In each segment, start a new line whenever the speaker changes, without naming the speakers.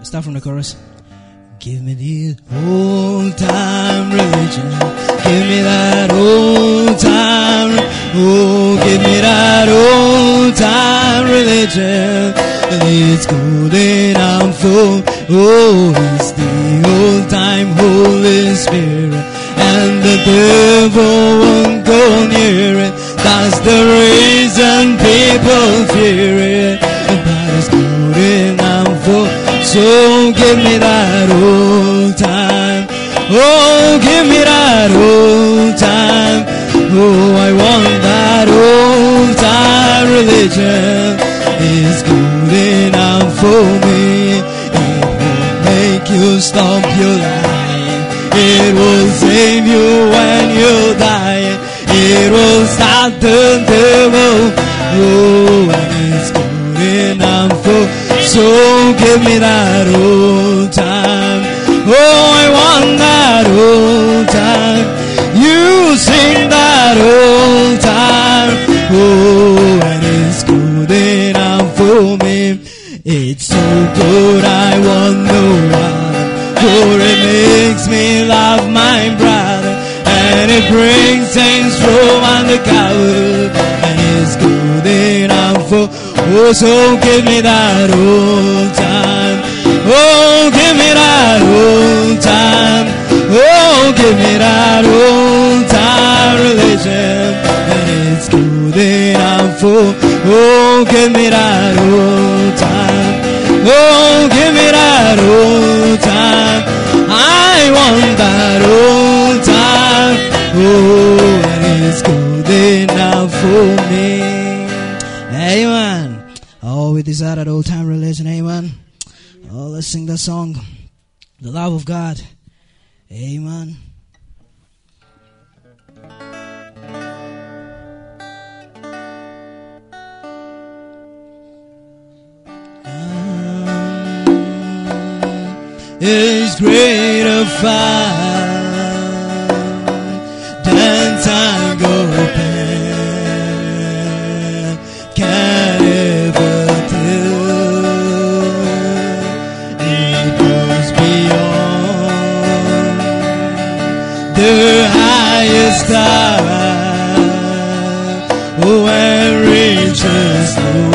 Start from the chorus. Give me the old time religion. Give me that old time. Oh, give me that old time religion. It's good and I'm full. Oh, it's the old time Holy Spirit. And the devil won't go near it. That's the reason people fear it. But it's good and I'm full. So give me that old time. Oh, give me that old time. Oh, I want that old time religion. It's good enough for me. It won't make you stop your lying. It will save you when you die. It will stop the devil. Oh, and it's good enough for me. So give me that old time. Oh, I want that old time. You sing that old time. Oh, and it's good enough for me. It's so good I want no other. For it makes me love my brother. And it brings things from undercover. And it's good enough for oh, so give me that old time. Oh, give me that old time. Oh, give me that old time religion. And it's good enough for. Oh, give me that old time. Oh, give me that old time. I want that old time. Oh, and it's good enough for me. Amen. Oh, we desire that old time religion, amen. Oh, let's sing that song, the love of God, amen. Is greater far than time go back can ever do. It goes beyond the highest star. Oh, and reaches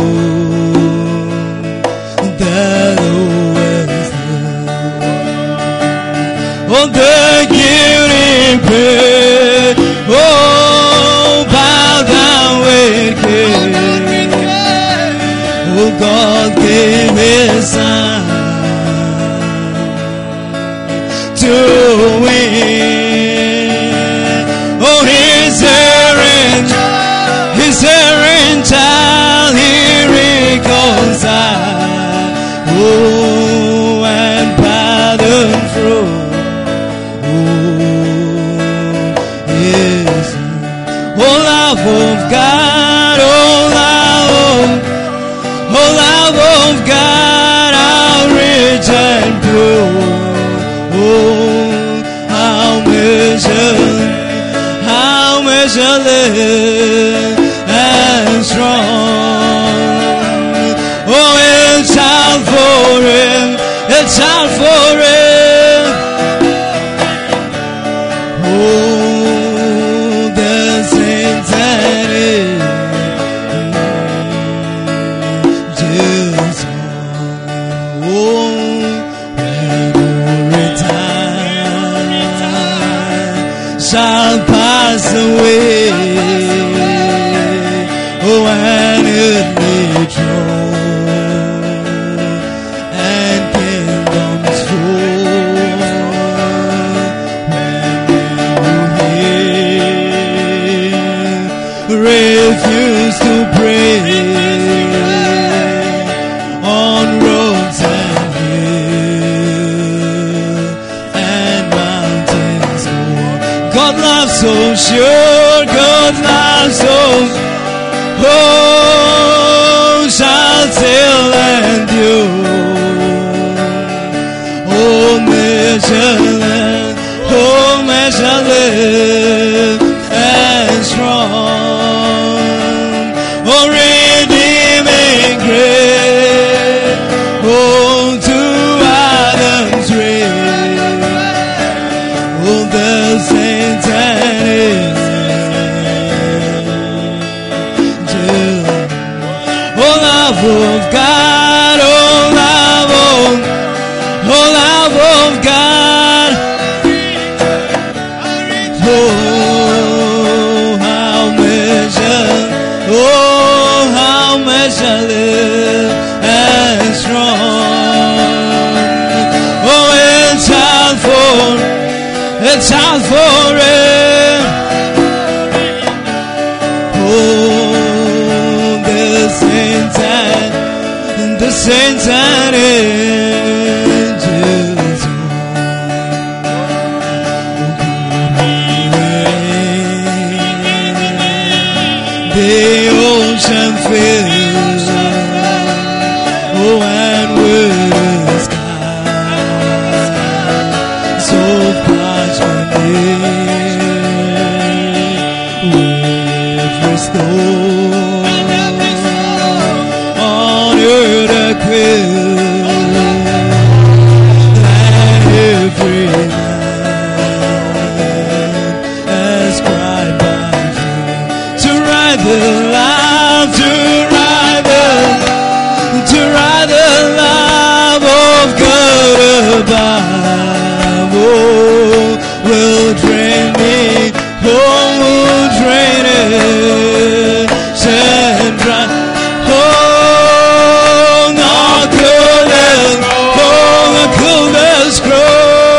low the lowest low. Oh, the giving prayer. Oh, bow down with care. Oh, God gave His Son to win. Oh, His errant child He reconciled. Oh, and pardon through. Oh, love of God, oh love of God, how rich and pure. Oh, how measureless and strong. Oh, it shall for Him, it shall for Him. Oh, the saints and angels, oh, when time shall pass away. Oh, and earthly throne and kingdoms fall. Refuse to pray on roads and hills and mountains. God loves so sure, God loves so. Oh, shall still endure. Oh, measureless and strong. Oh, redeeming grace, oh, to love of God, oh love of God. Oh, how measureless and strong. Oh, it's out for it. Oh, the saints and angels. The ocean fills, oh, and with the sky so parchment with restore on earth a quill that every man has cried by to ride the love, to ride the love of God above. Oh, will drain me, oh, will drain it, and dry. Oh, not coolness grow.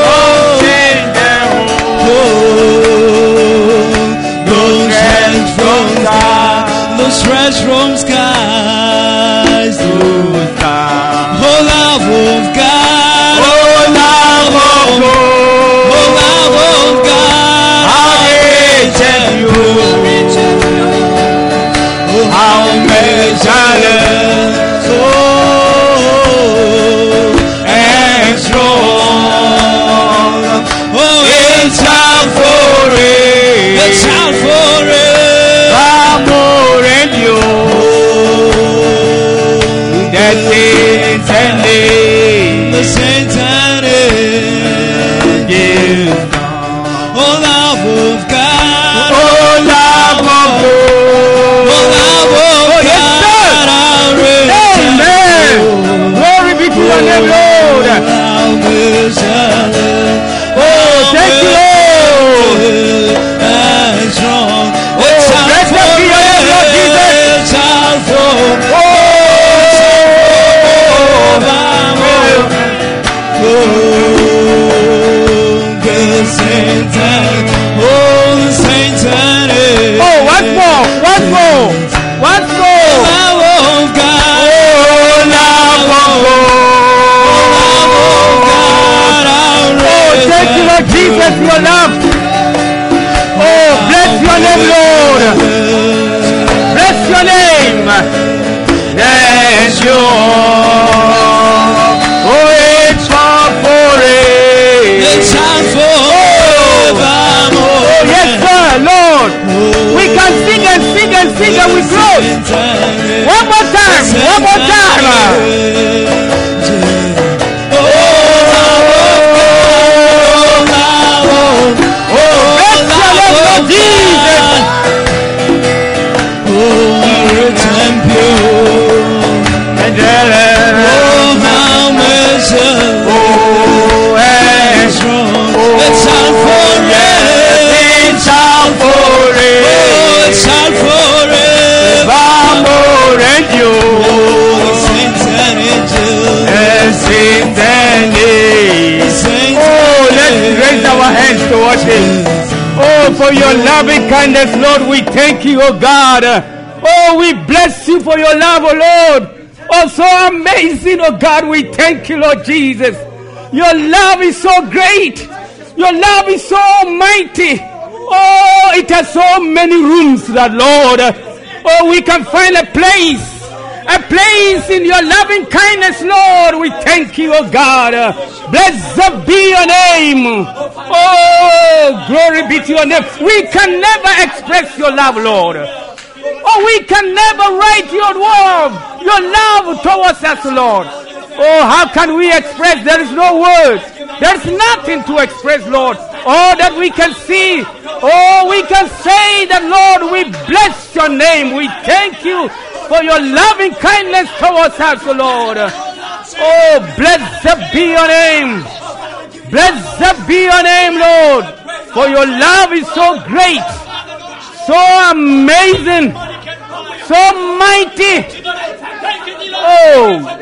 Stretch from skies to stars. Oh, love of God, oh, love of God, oh, love of God. How rich and pure, oh, how measureless, oh, and strong. Oh, it's out for it, it's out for it. The saints and angels. Oh, love of God, oh, love of God, oh, love of God. Amen. Glory be to your name, Lord. Oh, thank you, Lord. And strong. It's out for it's out for Once more. Love of God. Oh, love of God. Oh, thank you, Lord Jesus, for your love. Oh, bless your name, Lord. Bless your name. Bless your. Oh, it's all for it. It's all for yes, sir, Lord. We can sing and sing and sing and we close. One more time. One more time. Oh, bless your Lord Jesus. Oh, rich and pure. And oh, how much oh, and strong. It's all for it. It's all for it. Oh, it's all for it. Amor and you. Oh, the saints and angels. The saints and angels. Oh, let's raise our hands to worship. Oh, for your loving kindness, Lord, we thank you, oh God. Oh, we bless you for your love, oh Lord. Oh, so amazing, oh God, we thank you, Lord Jesus. Your love is so great. Your love is so mighty. Oh, it has so many rooms that, Lord, oh, we can find a place in your loving kindness, Lord. We thank you, oh God. Blessed be your name. Oh, glory be to your name. We can never express your love, Lord. Oh, we can never write your love towards us, Lord. Oh, how can we express? There is no words. There's nothing to express, Lord. Oh, that we can see. Oh, we can say that, Lord, we bless your name. We thank you
for your loving kindness towards us, O Lord. Oh, blessed be your name. Blessed be your name, Lord. For your love is so great, so amazing, so mighty. Oh.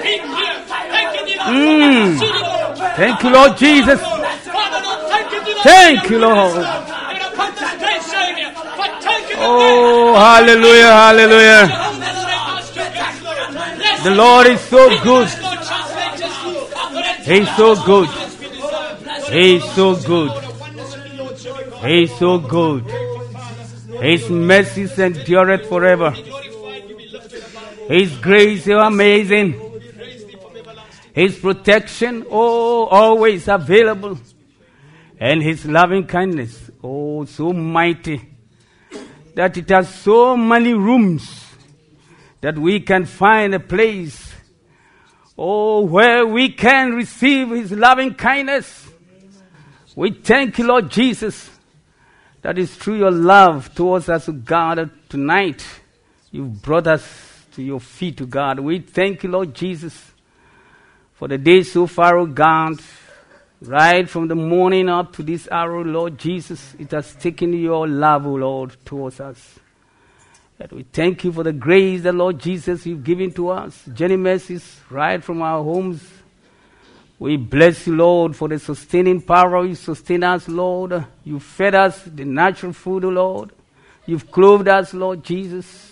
Thank you, Lord Jesus. Thank you, Lord. Oh, hallelujah, hallelujah. The Lord is so good. He's so good. He's so good. He's so good. His mercies endureth forever. His grace is amazing. His protection, oh, always available. And His loving kindness, oh, so mighty, that it has so many rooms that we can find a place, oh, where we can receive His loving kindness. We thank you, Lord Jesus, that is through your love towards us, God, tonight. You've brought us to your feet, to God. We thank you, Lord Jesus, for the day so far, oh God, right from the morning up to this hour, Lord Jesus, it has taken your love, oh Lord, towards us. And we thank you for the grace that, Lord Jesus, you've given to us. Journey mercies right from our homes. We bless you, Lord, for the sustaining power. You sustain us, Lord. You fed us the natural food, oh Lord. You've clothed us, Lord Jesus.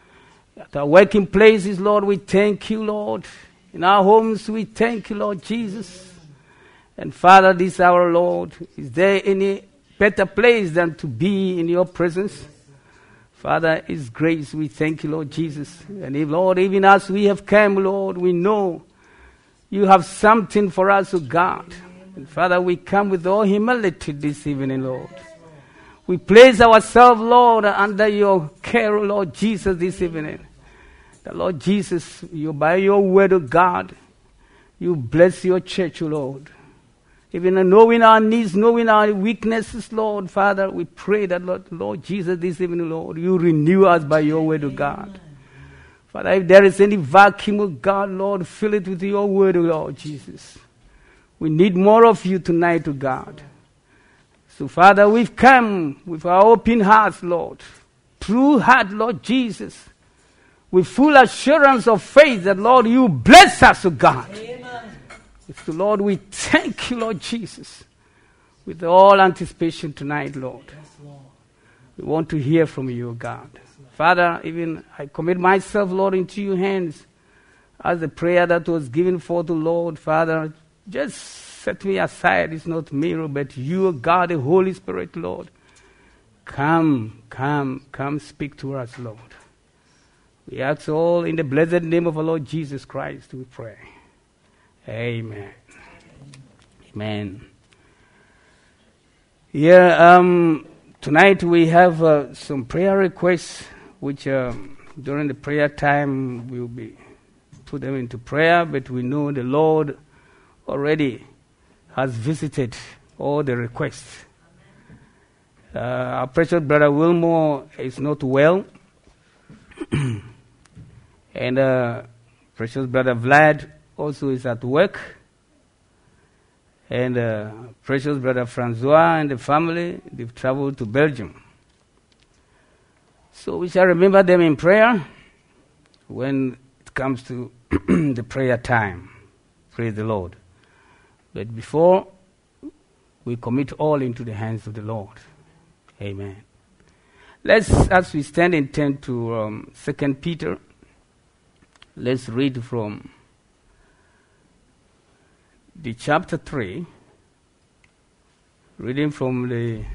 At our working places, Lord, we thank you, Lord. In our homes, we thank you, Lord Jesus. And Father, this hour, Lord, is there any better place than to be in your presence? Father, His grace, we thank you, Lord Jesus. And if, Lord, even as we have come, Lord, we know you have something for us, O God. And Father, we come with all humility this evening, Lord. We place ourselves, Lord, under your care, Lord Jesus, this evening. The Lord Jesus, you by your word, O God, you bless your church, O Lord. Even knowing our needs, knowing our weaknesses, Lord, Father, we pray that, Lord Jesus, this evening, Lord, you renew us by your word, O God. Father, if there is any vacuum, O God, Lord, fill it with your word, O Lord Jesus. We need more of you tonight, O God. So, Father, we've come with our open hearts, Lord. True heart, Lord Jesus. With full assurance of faith that, Lord, you bless us, O God. Amen. So, Lord, we thank you, Lord Jesus, with all anticipation tonight, Lord. Yes, Lord. We want to hear from you, O God. Yes, Father, even I commit myself, Lord, into your hands as the prayer that was given forth, O Lord. Father, just set me aside. It's not me, but you, O God, the Holy Spirit, Lord. Come, speak to us, Lord. We ask all in the blessed name of our Lord Jesus Christ, we pray. Amen. Amen. Tonight we have some prayer requests, which during the prayer time we'll be put them into prayer, but we know the Lord already has visited all the requests. Our precious brother Wilmore is not well. And precious brother Vlad also is at work. And precious brother Francois and the family, they've traveled to Belgium. So we shall remember them in prayer when it comes to the prayer time. Praise the Lord. But before, we commit all into the hands of the Lord. Amen. Let's, as we stand and turn to 2 Peter, let's read from the chapter 3, reading from the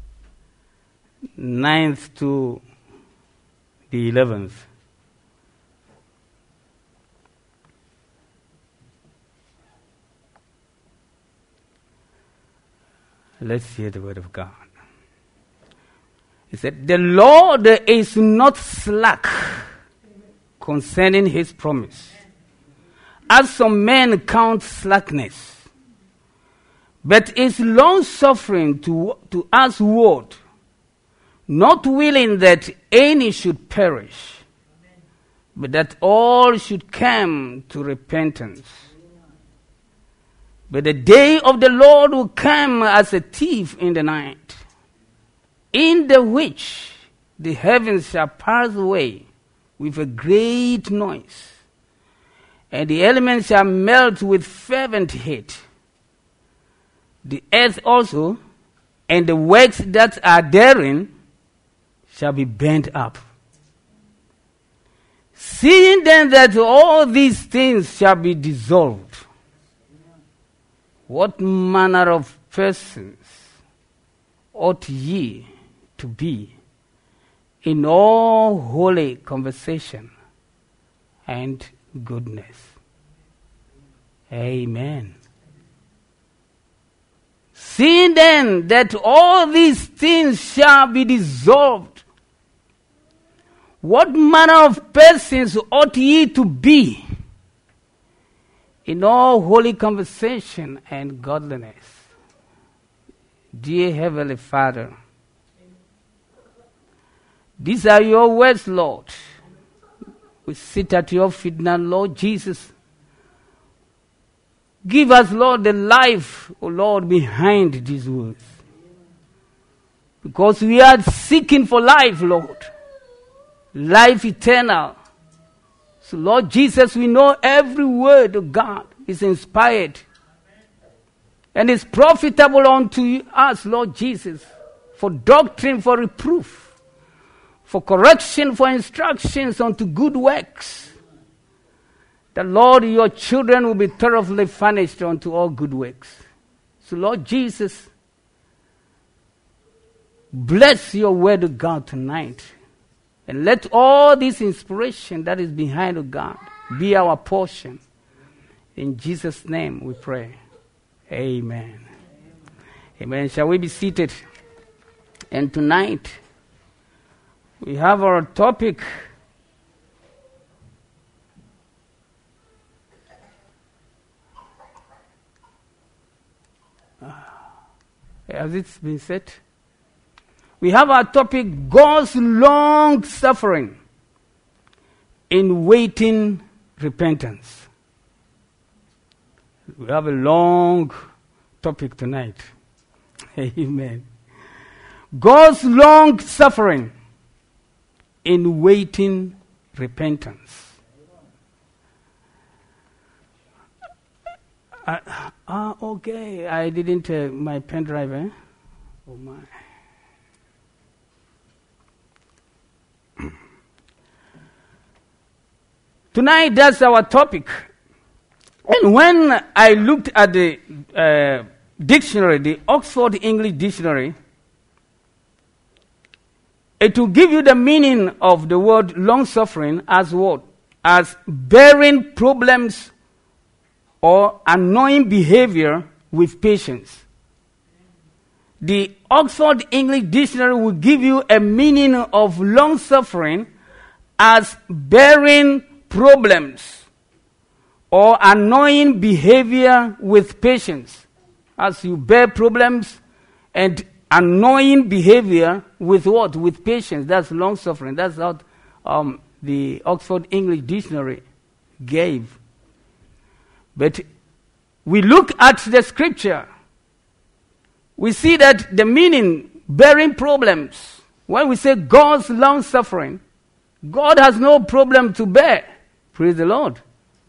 9th to the 11th. Let's hear the word of God. He said, the Lord is not slack concerning his promise, as some men count slackness, but is long-suffering to usward, not willing that any should perish, but that all should come to repentance. But the day of the Lord will come as a thief in the night, in the which the heavens shall pass away with a great noise, and the elements shall melt with fervent heat. The earth also, and the works that are therein, shall be burnt up. Seeing then that all these things shall be dissolved, what manner of persons ought ye to be in all holy conversation and goodness? Amen. Seeing then that all these things shall be dissolved, what manner of persons ought ye to be in all holy conversation and godliness? Dear Heavenly Father, these are your words, Lord. We sit at your feet now, Lord Jesus. Give us, Lord, the life, oh Lord, behind these words. Because we are seeking for life, Lord. Life eternal. So, Lord Jesus, we know every word of God is inspired and is profitable unto us, Lord Jesus, for doctrine, for reproof, for correction, for instructions unto good works. The Lord, your children will be thoroughly furnished unto all good works. So, Lord Jesus, bless your word of God tonight. And let all this inspiration that is behind of God be our portion. In Jesus' name we pray. Amen. Amen. Shall we be seated? And tonight we have our topic. Has it been said? We have our topic, God's long suffering in waiting repentance. We have a long topic tonight. Amen. God's long suffering in waiting repentance. Okay. I didn't, my pen drive, eh? Oh my. Tonight, that's our topic. And when I looked at the dictionary, the Oxford English Dictionary, it will give you the meaning of the word long-suffering as what? As bearing problems or annoying behavior with patience. The Oxford English Dictionary will give you a meaning of long-suffering as bearing problems or annoying behavior with patience. As you bear problems and annoying behavior with what? With patience. That's long suffering. That's what the Oxford English Dictionary gave. But we look at the scripture, we see that the meaning, bearing problems, when we say God's long suffering, God has no problem to bear. Praise the Lord.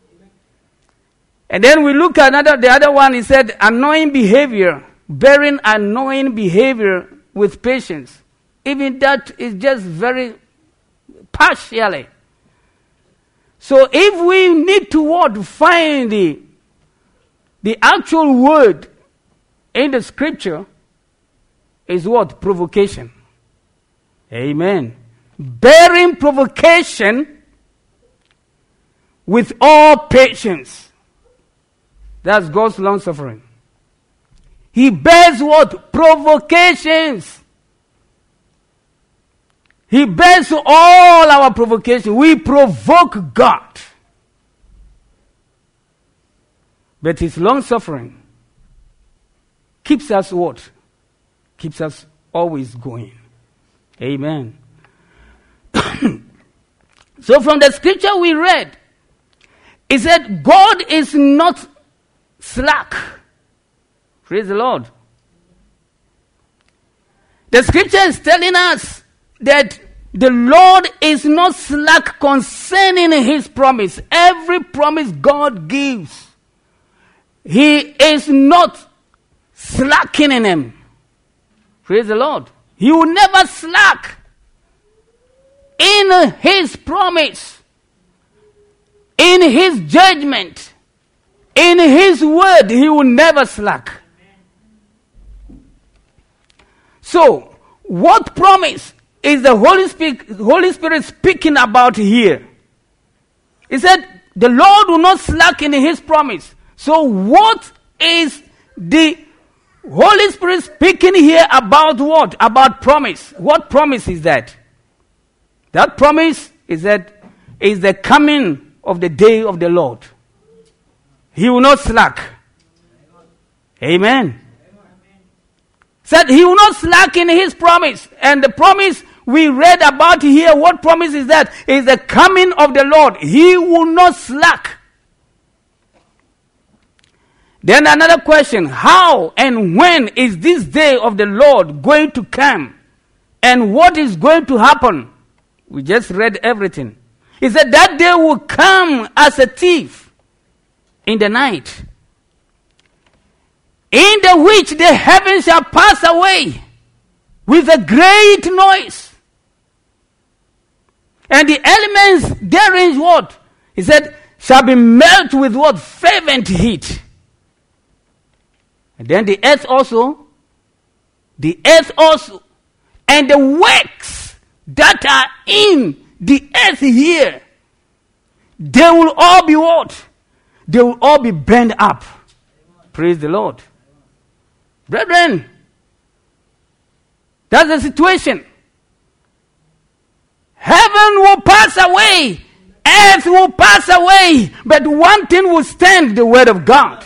And then we look at the other one, he said, annoying behavior, bearing annoying behavior with patience. Even that is just very partially. So if we need to find the actual word in the scripture is what? Provocation. Amen. Bearing provocation with all patience. That's God's long suffering. He bears what? Provocations. He bears all our provocation. We provoke God. But his long suffering keeps us what? Keeps us always going. Amen. So from the scripture we read, it said God is not slack. Praise the Lord. The scripture is telling us that the Lord is not slack concerning his promise. Every promise God gives, he is not slacking in him. Praise the Lord. He will never slack in his promise, in his judgment, in his word. He will never slack. So, what promise is the Holy Spirit speaking about here? He said, the Lord will not slack in his promise. So what is the Holy Spirit speaking here about what? About promise. What promise is that? That promise is the coming of the day of the Lord. He will not slack. Amen. Said he will not slack in his promise. And the promise we read about here, what promise is that? Is the coming of the Lord. He will not slack. Then another question, how and when is this day of the Lord going to come? And what is going to happen? We just read everything. He said that day will come as a thief in the night, in the which the heavens shall pass away with a great noise. And the elements therein what? He said, shall be melted with what? Fervent heat. And then the earth also, and the works that are in the earth here, they will all be what? They will all be burned up. Praise the Lord. Brethren, that's the situation. Heaven will pass away, earth will pass away, but one thing will stand, the word of God.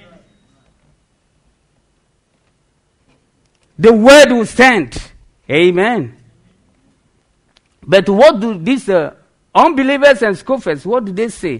The word will stand. Amen. But what do these unbelievers and scoffers, what do they say?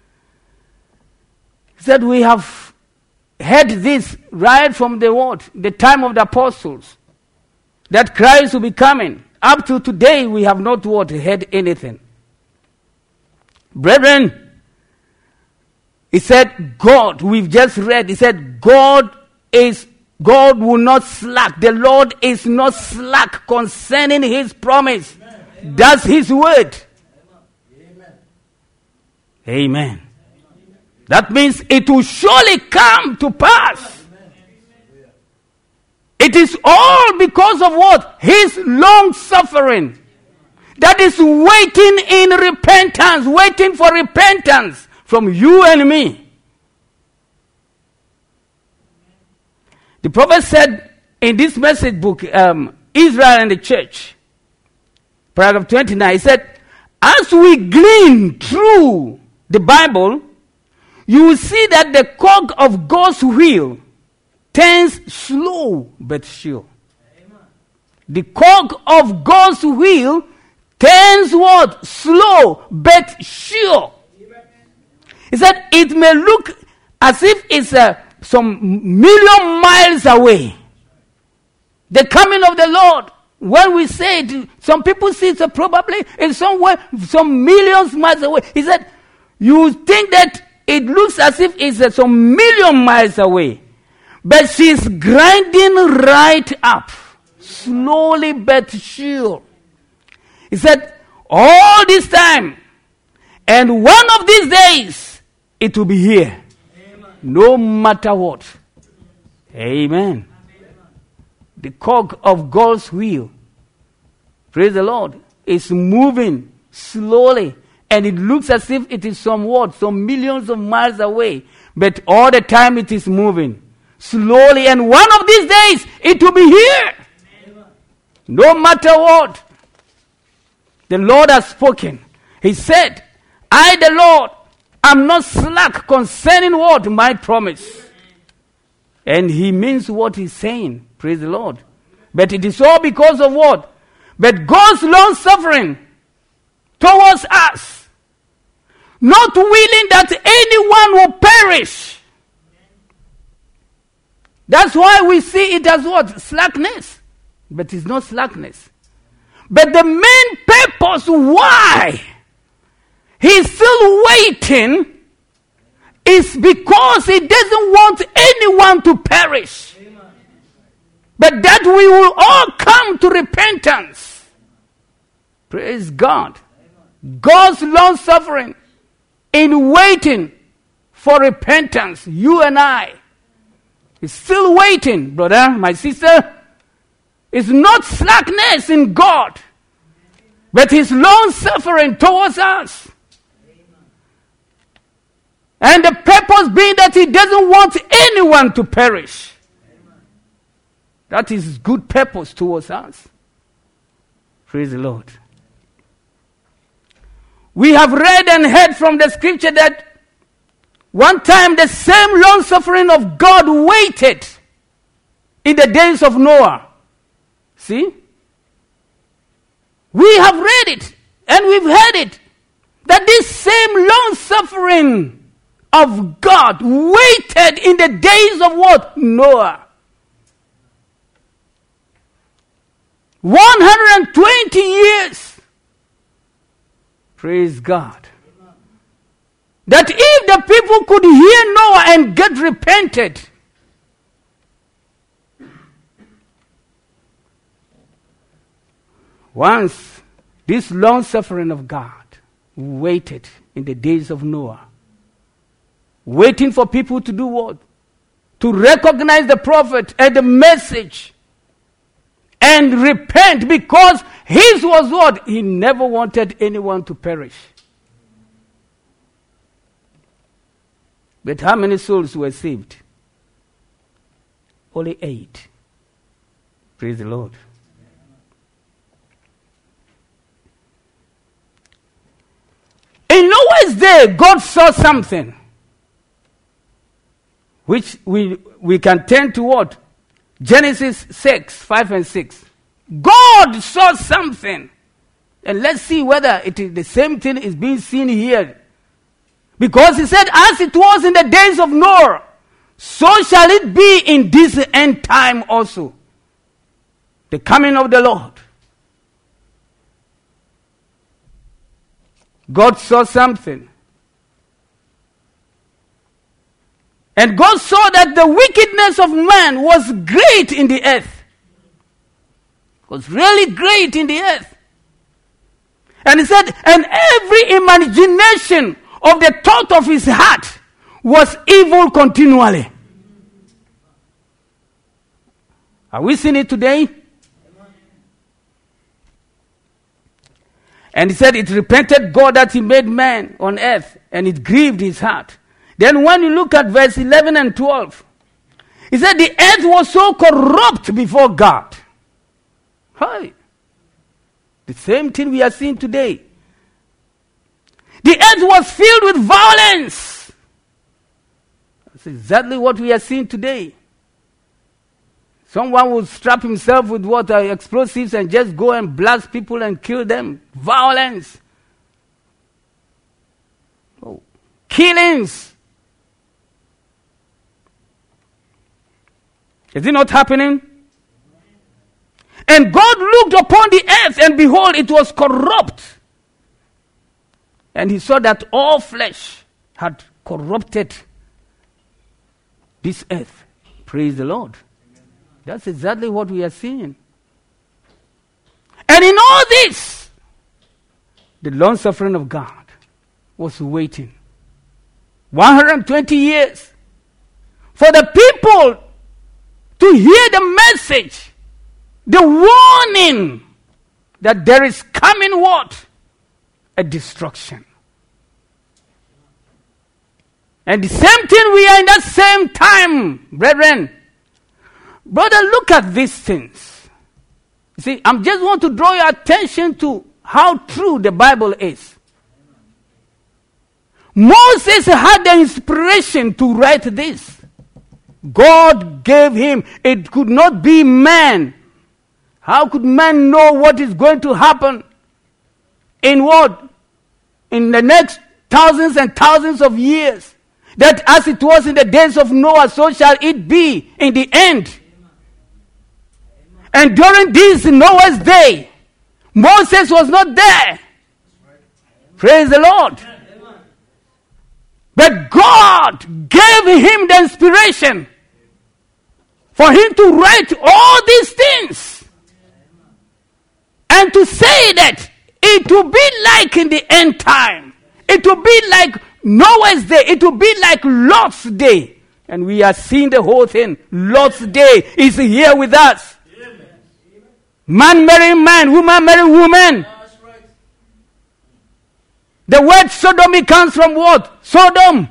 He said, we have heard this right from the word, the time of the apostles, that Christ will be coming. Up to today, we have not heard anything. Brethren, he said, God, we've just read, he said, God will not slack. The Lord is not slack concerning his promise. Amen. That's his word. Amen. Amen. That means it will surely come to pass. Amen. It is all because of what? His long suffering. That is waiting in repentance, waiting for repentance from you and me. The prophet said in this message book, Israel and the Church, paragraph 29, he said, as we glean through the Bible, you will see that the cog of God's wheel turns slow but sure. Amen. The cog of God's wheel turns what? Slow but sure. Amen. He said it may look as if it's some million miles away. The coming of the Lord. When we say it, some people see it probably in somewhere, some millions miles away. He said, you think that it looks as if it's some million miles away. But she's grinding right up. Slowly but sure. He said, all this time, and one of these days, it will be here. No matter what. Amen. The cog of God's wheel, praise the Lord, is moving slowly. And it looks as if it is some millions of miles away. But all the time it is moving slowly. And one of these days, it will be here. Amen. No matter what. The Lord has spoken. He said, I, the Lord, am not slack concerning what? My promise. And he means what he's saying. Praise the Lord. But it is all because of what? But God's long suffering. towards us, not willing that anyone will perish. That's why we see it as what? Slackness. But it's not slackness. But the main purpose why he's still waiting is because he doesn't want anyone to perish. Amen. But that we will all come to repentance. Praise God. Amen. God's long suffering in waiting for repentance. You and I is still waiting, brother, my sister. It's not slackness in God, but his long suffering towards us. And the purpose being that he doesn't want anyone to perish. That is his good purpose towards us. Praise the Lord. We have read and heard from the scripture that one time the same long suffering of God waited in the days of Noah. See? We have read it and we've heard it. That this same long suffering of God waited in the days of what? Noah. 120 years. Praise God. That if the people could hear Noah and get repented, once this long suffering of God waited in the days of Noah, waiting for people to do what? To recognize the prophet and the message and repent, because his was what? He never wanted anyone to perish. But how many souls were saved? Only 8. Praise the Lord. In Noah's day, God saw something which we can turn to what? Genesis 6, 5 and 6. God saw something. And let's see whether it is the same thing is being seen here. Because he said, as it was in the days of Noah, so shall it be in this end time also. The coming of the Lord. God saw something. And God saw that the wickedness of man was great in the earth. Was really great in the earth. And he said, and every imagination of the thought of his heart was evil continually. Are we seeing it today? And he said, it repented God that he made man on earth, and it grieved his heart. Then when you look at verse 11 and 12, he said the earth was so corrupt before God. Hi. The same thing we are seeing today. The earth was filled with violence. That's exactly what we are seeing today. Someone will strap himself with explosives and just go and blast people and kill them. Violence. Oh. Killings. Is it not happening? And God looked upon the earth, and behold, it was corrupt. And he saw that all flesh had corrupted this earth. Praise the Lord. That's exactly what we are seeing. And in all this, the long suffering of God was waiting. 120 years for the people to hear the message, the warning that there is coming what? A destruction. And the same thing, we are in that same time, brethren. Brother, look at these things. You see, I just want to draw your attention to how true the Bible is. Moses had the inspiration to write this. God gave him. It could not be man. How could man know what is going to happen? in what? In the next thousands and thousands of years. That as it was in the days of Noah, so shall it be in the end. And during this Noah's day, Moses was not there. Praise the Lord. But God gave him the inspiration for him to write all these things. And to say that it will be like in the end time. It will be like Noah's day. It will be like Lot's day. And we are seeing the whole thing. Lot's day is here with us. Man marrying man, woman marrying woman. The word sodomy comes from what? Sodom.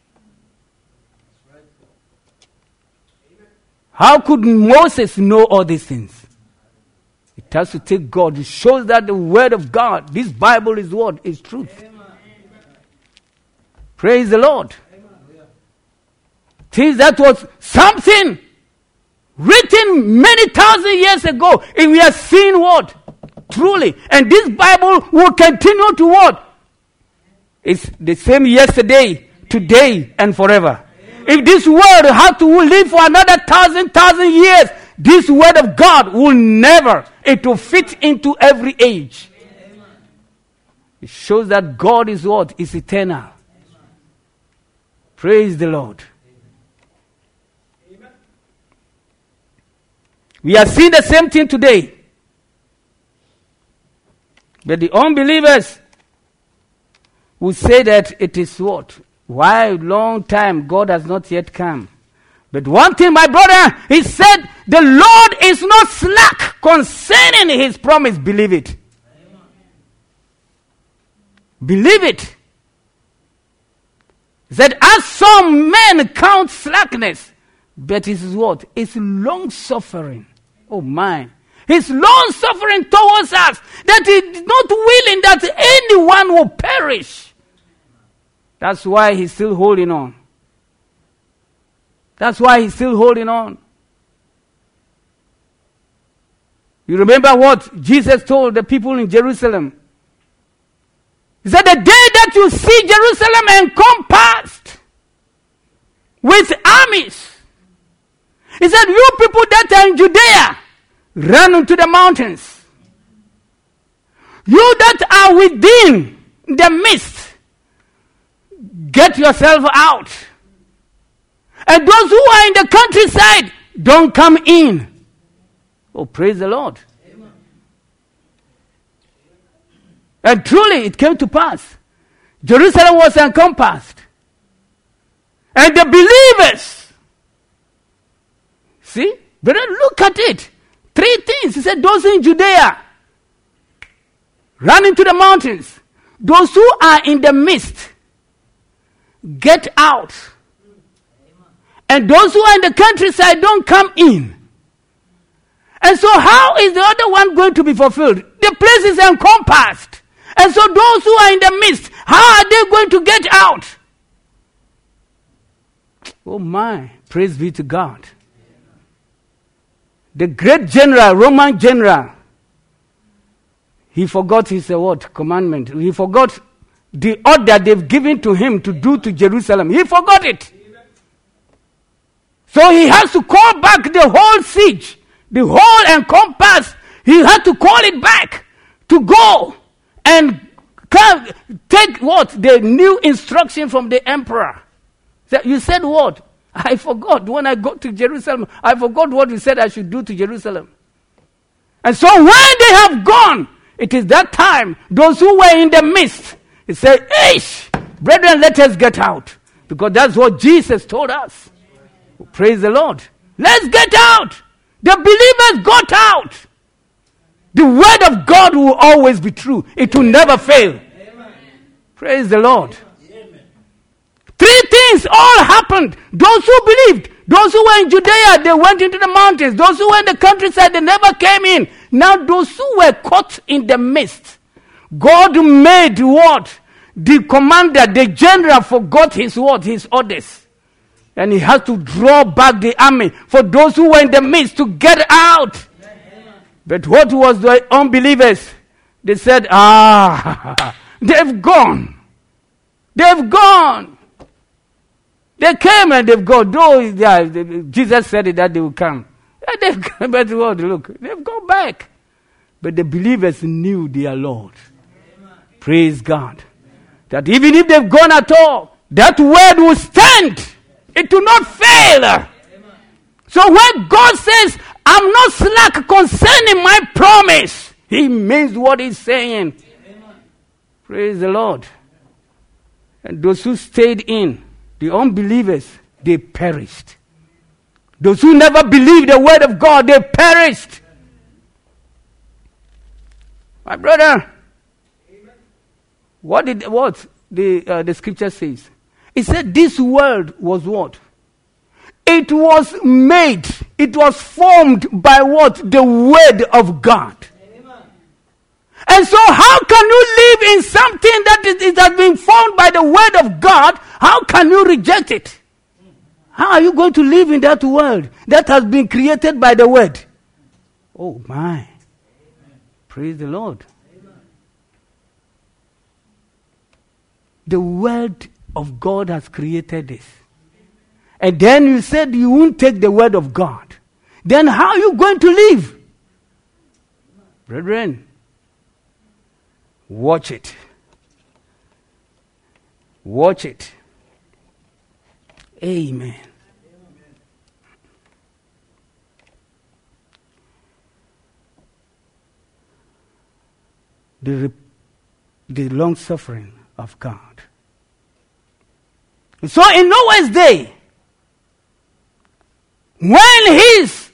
How could Moses know all these things? It has to take God. It shows that the word of God, this Bible is what? Is truth. Amen. Praise the Lord. Things that was something written many thousand years ago. And we are seeing what? Truly. And this Bible will continue to what? It's the same yesterday, today, and forever. If this word had to live for another thousand years, this word of God will never, it will fit into every age. It shows that God is what? Is eternal. Praise the Lord. We are seeing the same thing today. But the unbelievers will say that it is what? Why long time God has not yet come. But one thing, my brother, he said, the Lord is not slack concerning his promise. Believe it. Amen. Believe it. He said, as some men count slackness, but it is what? It's long suffering. Oh my. His long suffering towards us, that he is not willing that anyone will perish. That's why he's still holding on. That's why he's still holding on. You remember what Jesus told the people in Jerusalem? He said, the day that you see Jerusalem encompassed with armies, he said, you people that are in Judea, run into the mountains. You that are within the mist, get yourself out. And those who are in the countryside, don't come in. Oh, praise the Lord. Amen. And truly, it came to pass. Jerusalem was encompassed. And the believers, see, but look at it. 3 things. He said, those in Judea, run into the mountains. Those who are in the mist, get out. And those who are in the countryside, don't come in. And so how is the other one going to be fulfilled? The place is encompassed. And so those who are in the midst, how are they going to get out? Oh my, praise be to God. The great general, Roman general, he forgot his what? Commandment. He forgot the order they've given to him to do to Jerusalem. He forgot it. So he has to call back the whole siege, the whole encompass. He had to call it back to go and take what? The new instruction from the emperor. So you said what? I forgot when I got to Jerusalem. I forgot what you said I should do to Jerusalem. And so when they have gone, it is that time, those who were in the midst, he said, Eish, brethren, let us get out. Because that's what Jesus told us. Praise the Lord. Let's get out. The believers got out. The word of God will always be true. It will never fail. Amen. Praise the Lord. Amen. 3 things all happened. Those who believed, those who were in Judea, they went into the mountains. Those who were in the countryside, they never came in. Now those who were caught in the mist, God made what? The commander, the general forgot his what? His orders. And he has to draw back the army for those who were in the midst to get out. Amen. But what was the unbelievers? They said, they've gone. They've gone. They came and they've gone. Though Jesus said that they will come. They've come, but look, they've gone back. But the believers knew their Lord. Amen. Praise God. That even if they've gone at all, that word will stand. It will not fail. Amen. So when God says, I'm not slack concerning my promise, He means what He's saying. Amen. Praise the Lord. And those who stayed in, the unbelievers, they perished. Those who never believed the word of God, they perished. My brother, what the scripture says? It said this world was what? It was made, it was formed by what? The word of God. Amen. And so how can you live in something that has been formed by the word of God? How can you reject it? How are you going to live in that world that has been created by the word? Oh my. Amen. Praise the Lord. Amen. The word of God has created this. And then you said you won't take the word of God. Then how are you going to live? Brethren, watch it. Watch it. Amen. The long suffering of God. So in Noah's day, when his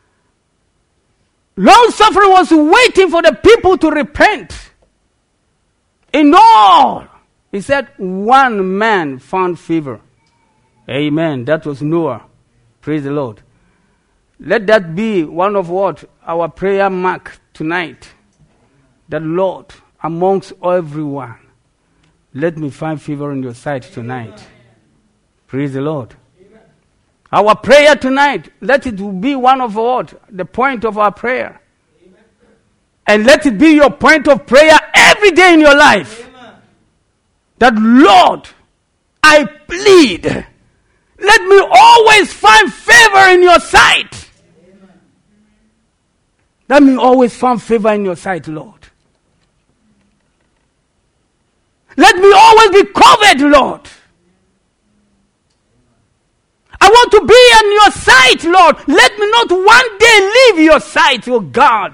long suffering was waiting for the people to repent, in all, he said, one man found favor. Amen. That was Noah. Praise the Lord. Let that be one of what? Our prayer mark tonight. The Lord, amongst everyone, let me find favor in your sight tonight. Amen. Praise the Lord. Amen. Our prayer tonight, let it be one of what? The point of our prayer. Amen. And let it be your point of prayer every day in your life. Amen. That Lord, I plead, let me always find favor in your sight. Amen. Let me always find favor in your sight, Lord. Let me always be covered, Lord. I want to be in your sight, Lord. Let me not one day leave your sight, oh God.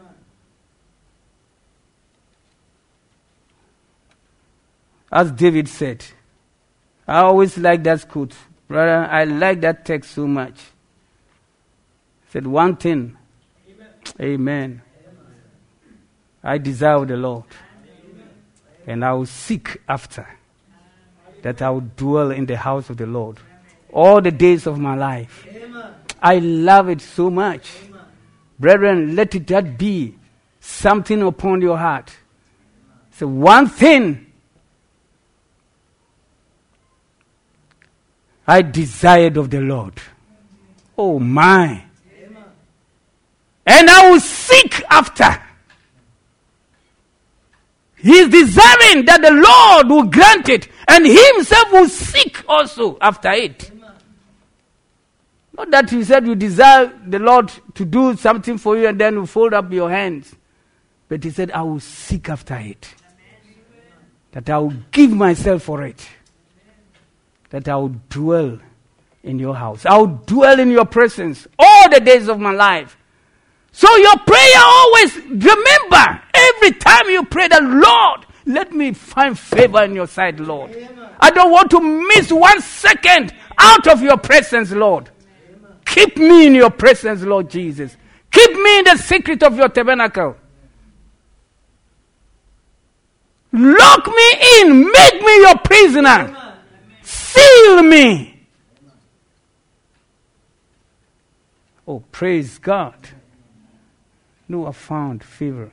As David said, I always like that quote. Brother, I like that text so much. He said one thing. Amen. I desire the Lord. And I will seek after that I will dwell in the house of the Lord all the days of my life. Amen. I love it so much. Amen. Brethren, let it that be something upon your heart. So one thing I desired of the Lord. Oh my. Amen. And I will seek after. He is desiring that the Lord will grant it, and He Himself will seek also after it. Amen. Not that you said you desire the Lord to do something for you and then you fold up your hands. But He said, I will seek after it. Amen. That I will give myself for it. That I will dwell in your house. I will dwell in your presence all the days of my life. So your prayer always, remember, every time you pray that, Lord, let me find favor in your sight, Lord. Amen. I don't want to miss 1 second out of your presence, Lord. Amen. Keep me in your presence, Lord Jesus. Keep me in the secret of your tabernacle. Lock me in. Make me your prisoner. Amen. Seal me. Oh, praise God. Noah found favor.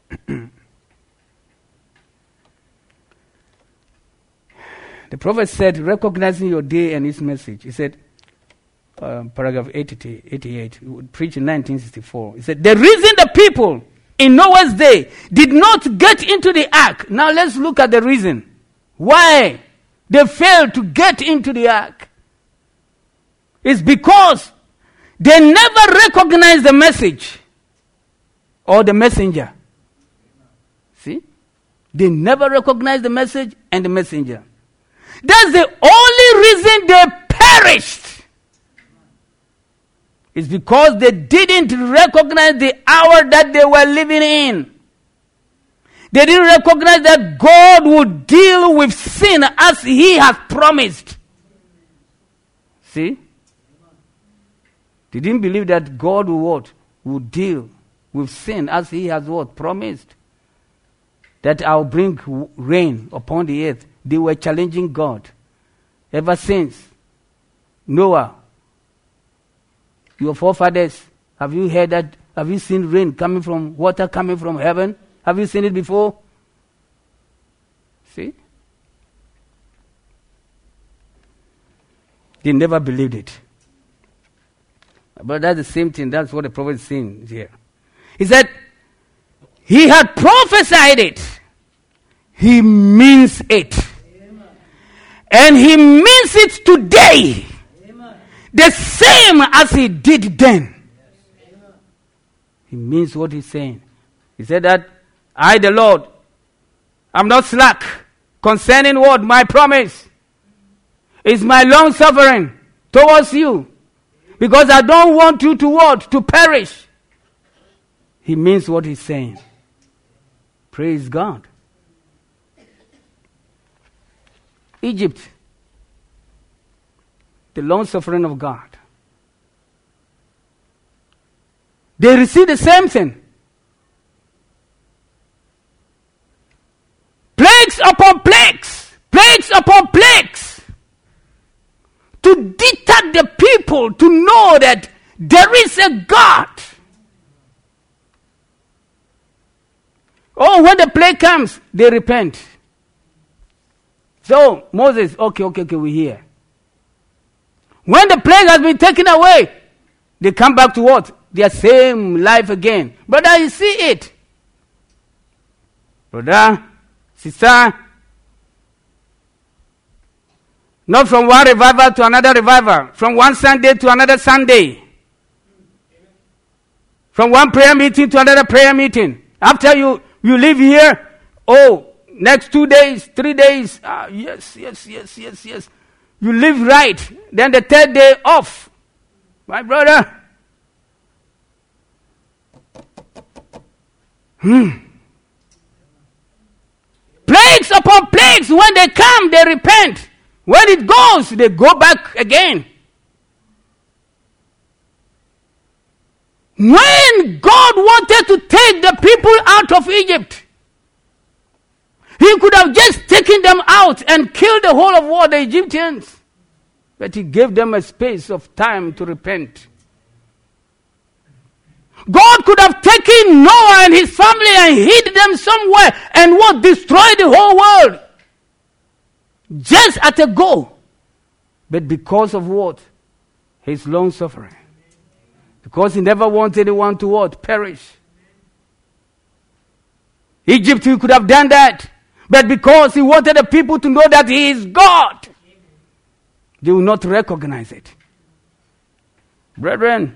The prophet said, recognizing your day and its message. He said, paragraph 88, preached in 1964. He said, the reason the people in Noah's day did not get into the ark. Now let's look at the reason why they failed to get into the ark. It's because they never recognized the message or the messenger. See? They never recognized the message and the messenger. That's the only reason they perished. It's because they didn't recognize the hour that they were living in. They didn't recognize that God would deal with sin as He has promised. See? They didn't believe that God would deal with sin as He has promised. That I'll bring rain upon the earth. They were challenging God. Ever since Noah, your forefathers, have you heard that? Have you seen rain coming from, water coming from heaven? Have you seen it before? See? They never believed it. But that's the same thing. That's what the prophet is saying here. He said, he had prophesied it. He means it. Amen. And he means it today. Amen. The same as he did then. Yes. He means what he's saying. He said that I, the Lord, am not slack concerning what? My promise. It's my long suffering towards you. Because I don't want you to what? To perish. He means what he's saying. Praise God. Egypt, the long suffering of God. They received the same thing. Plagues upon plagues. Plagues upon plagues. To deter the people to know that there is a God. Oh, when the plague comes, they repent. So, Moses, okay, we hear. When the plague has been taken away, they come back to what? Their same life again. Brother, you see it. Brother, sister, not from one revival to another revival, from one Sunday to another Sunday, from one prayer meeting to another prayer meeting. After you leave here, next 2 days, 3 days, yes. You live right. Then the third day off. My brother. Plagues upon plagues. When they come, they repent. When it goes, they go back again. When God wanted to take the people out of Egypt, He could have just taken them out and killed the whole of the Egyptians. But He gave them a space of time to repent. God could have taken Noah and his family and hid them somewhere and destroy the whole world. Just at a go. But because of what? His long suffering. Because He never wanted anyone to perish. Egypt, He could have done that. But because He wanted the people to know that He is God, they will not recognize it. Brethren,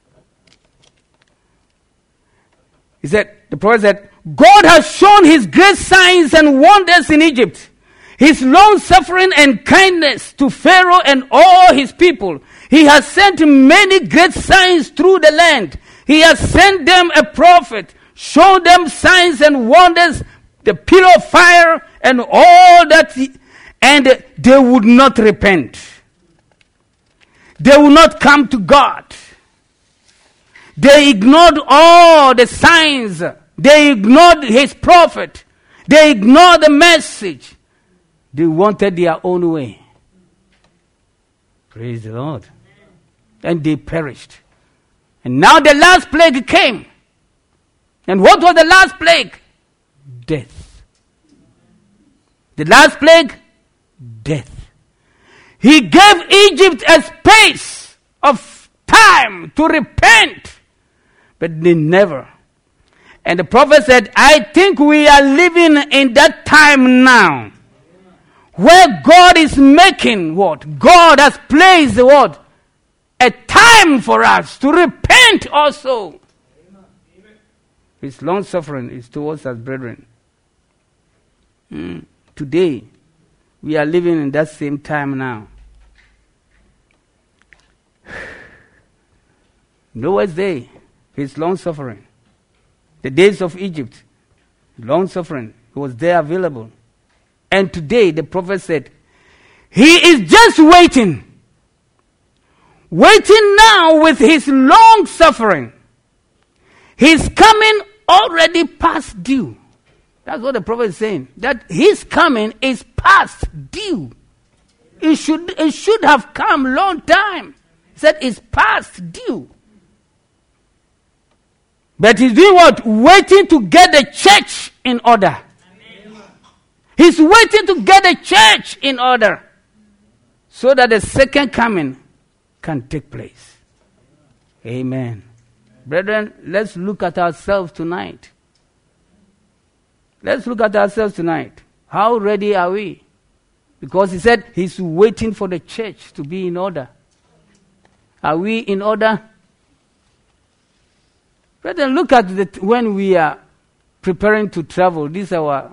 the prophet said, God has shown His great signs and wonders in Egypt, His long suffering and kindness to Pharaoh and all his people. He has sent many great signs through the land. He has sent them a prophet, shown them signs and wonders, the pillar of fire and all that, and they would not repent. They would not come to God. They ignored all the signs. They ignored His prophet. They ignored the message. They wanted their own way. Praise the Lord. And they perished. And now the last plague came. And what was the last plague? Death. The last plague? Death. He gave Egypt a space of time to repent. But they never. And the prophet said, I think we are living in that time now where God is making what? God has placed what? A time for us to repent also. His long suffering is towards us, brethren. Today, we are living in that same time now. Noah's day, his long suffering. The days of Egypt, long suffering, was there available. And today, the prophet said, he is just waiting now with his long suffering. His coming already past due. That's what the prophet is saying. That his coming is past due. It should have come long time. He said it's past due. But he's doing what? Waiting to get the church in order. Amen. He's waiting to get the church in order so that the second coming can take place. Amen. Brethren, let's look at ourselves tonight. Let's look at ourselves tonight. How ready are we? Because he said he's waiting for the church to be in order. Are we in order? Brethren, look at when we are preparing to travel. This is our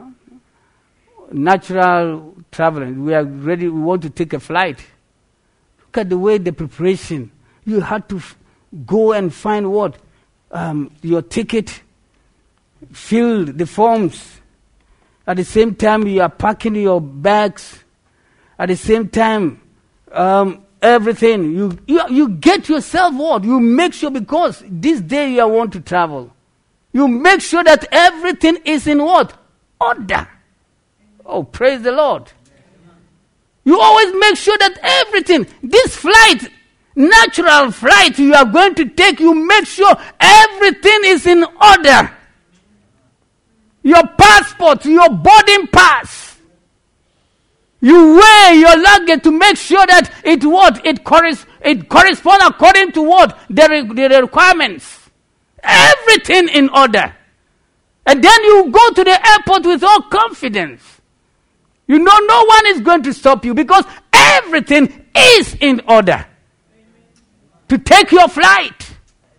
natural traveling. We are ready. We want to take a flight. Look at the way the preparation. You had to go and find what? Your ticket, fill the forms. At the same time, you are packing your bags. At the same time, everything. You get yourself what? You make sure, because this day you want to travel. You make sure that everything is in what? Order. Oh, praise the Lord. You always make sure that everything, this flight, natural flight you are going to take, you make sure everything is in order. Your passport, your boarding pass. You weigh your luggage to make sure that it corresponds according to what? The requirements. Everything in order. And then you go to the airport with all confidence. You know no one is going to stop you because everything is in order to take your flight.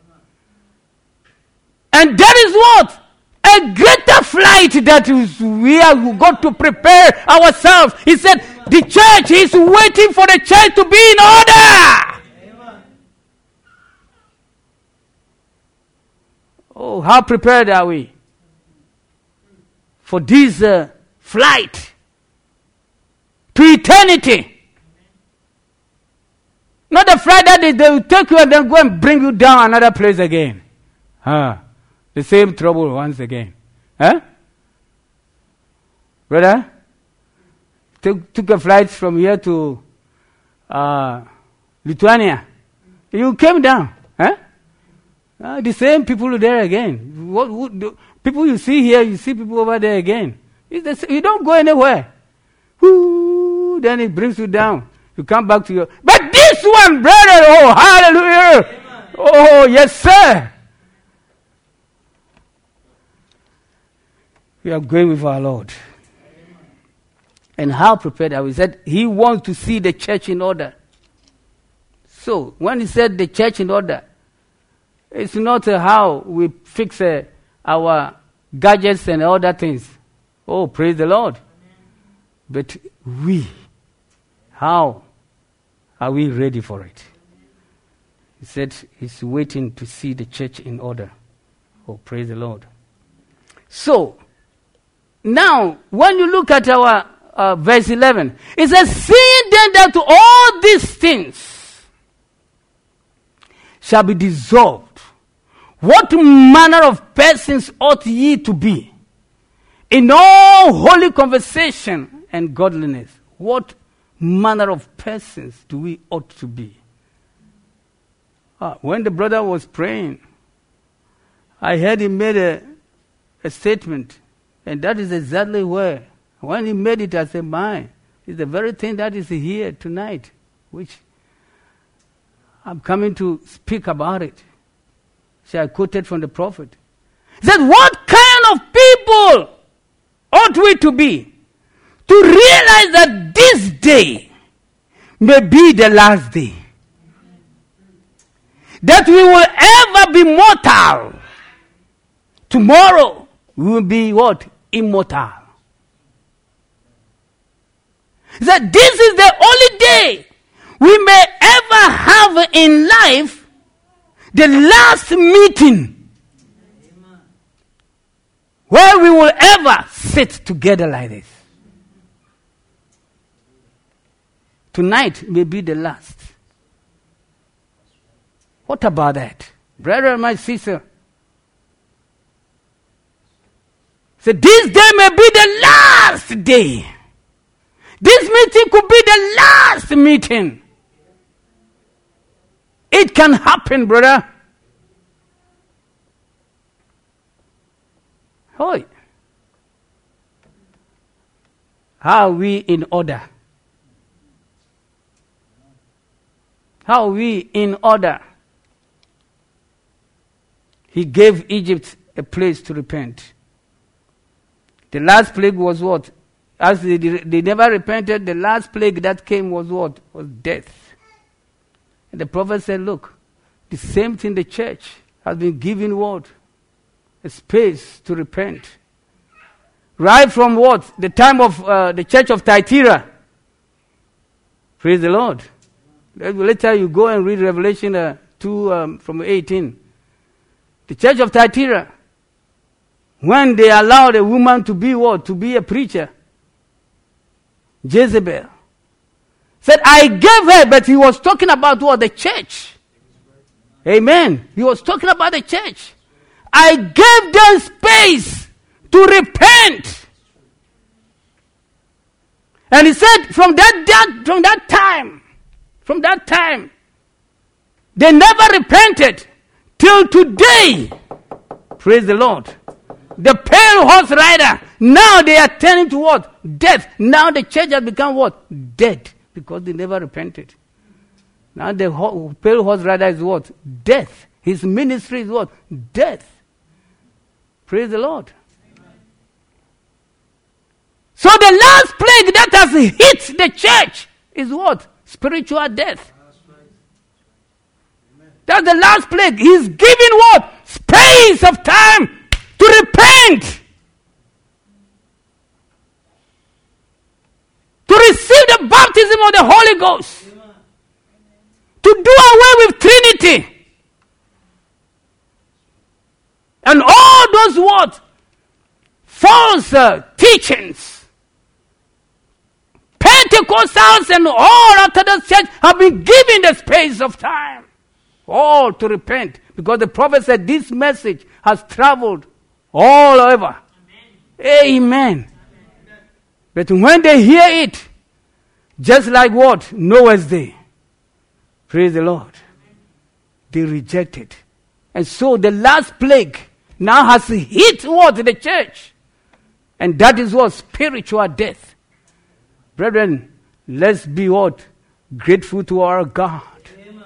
And that is what? A greater flight that we have got to prepare ourselves. He said, the church is waiting for the church to be in order. Amen. Oh, how prepared are we for this flight to eternity? Not a flight that they will take you and then go and bring you down another place again. The same trouble once again. Brother? Took a flight from here to Lithuania. You came down. The same people there again. People you see here, you see people over there again. You don't go anywhere. Then it brings you down. You come back to your... But this one, brother, oh, hallelujah. Amen. Oh, yes, sir. We are going with our Lord. Amen. And how prepared are we? He said he wants to see the church in order. So, when he said the church in order, it's not how we fix our gadgets and other things. Oh, praise the Lord. Amen. But how are we ready for it? He said he's waiting to see the church in order. Oh, praise the Lord. So, now, when you look at our verse 11, it says, seeing then that all these things shall be dissolved, what manner of persons ought ye to be? In all holy conversation and godliness, what manner of persons do we ought to be? When the brother was praying, I heard he made a statement. And that is exactly where, when he made it, I said, it's the very thing that is here tonight, which I'm coming to speak about it. So I quoted from the prophet. He said, what careful ought we to be to realize that this day may be the last day. That we will ever be mortal. Tomorrow we will be what? Immortal. That this is the only day we may ever have in life, the last meeting where we will ever sit together like this. Tonight may be the last. What about that? Brother and my sister. So this day may be the last day. This meeting could be the last meeting. It can happen, brother. Hoy. How are we in order? How are we in order? He gave Egypt a place to repent. The last plague was what? As they never repented, the last plague that came was what? Was death. And the prophet said, look, the same thing the church has been given what? A space to repent. Right from what? The time of the church of Thyatira. Praise the Lord. Later you go and read Revelation 2 from 18. The church of Thyatira, when they allowed a woman to be what? To be a preacher. Jezebel said, I gave her, but he was talking about what? The church. Amen. He was talking about the church. I gave them space to repent. And he said, from that time, they never repented till today. Praise the Lord. The pale horse rider, now they are turning to what? Death. Now the church has become what? Dead. Because they never repented. Now the pale horse rider is what? Death. His ministry is what? Death. Praise the Lord. Amen. So the last plague that has hit the church is what? Spiritual death. That's the last plague. He's giving what? Space of time to repent. To receive the baptism of the Holy Ghost. To do away with Trinity. And all those what? False teachings. Pentecostals and all Orthodox church have been given the space of time. All to repent. Because the prophet said this message has traveled all over. Amen. Amen. But when they hear it, just like what? Noah's day. Praise the Lord. They reject it. And so the last plague now has hit what? The church. And that is what? Spiritual death. Brethren, let's be what? Grateful to our God. Amen.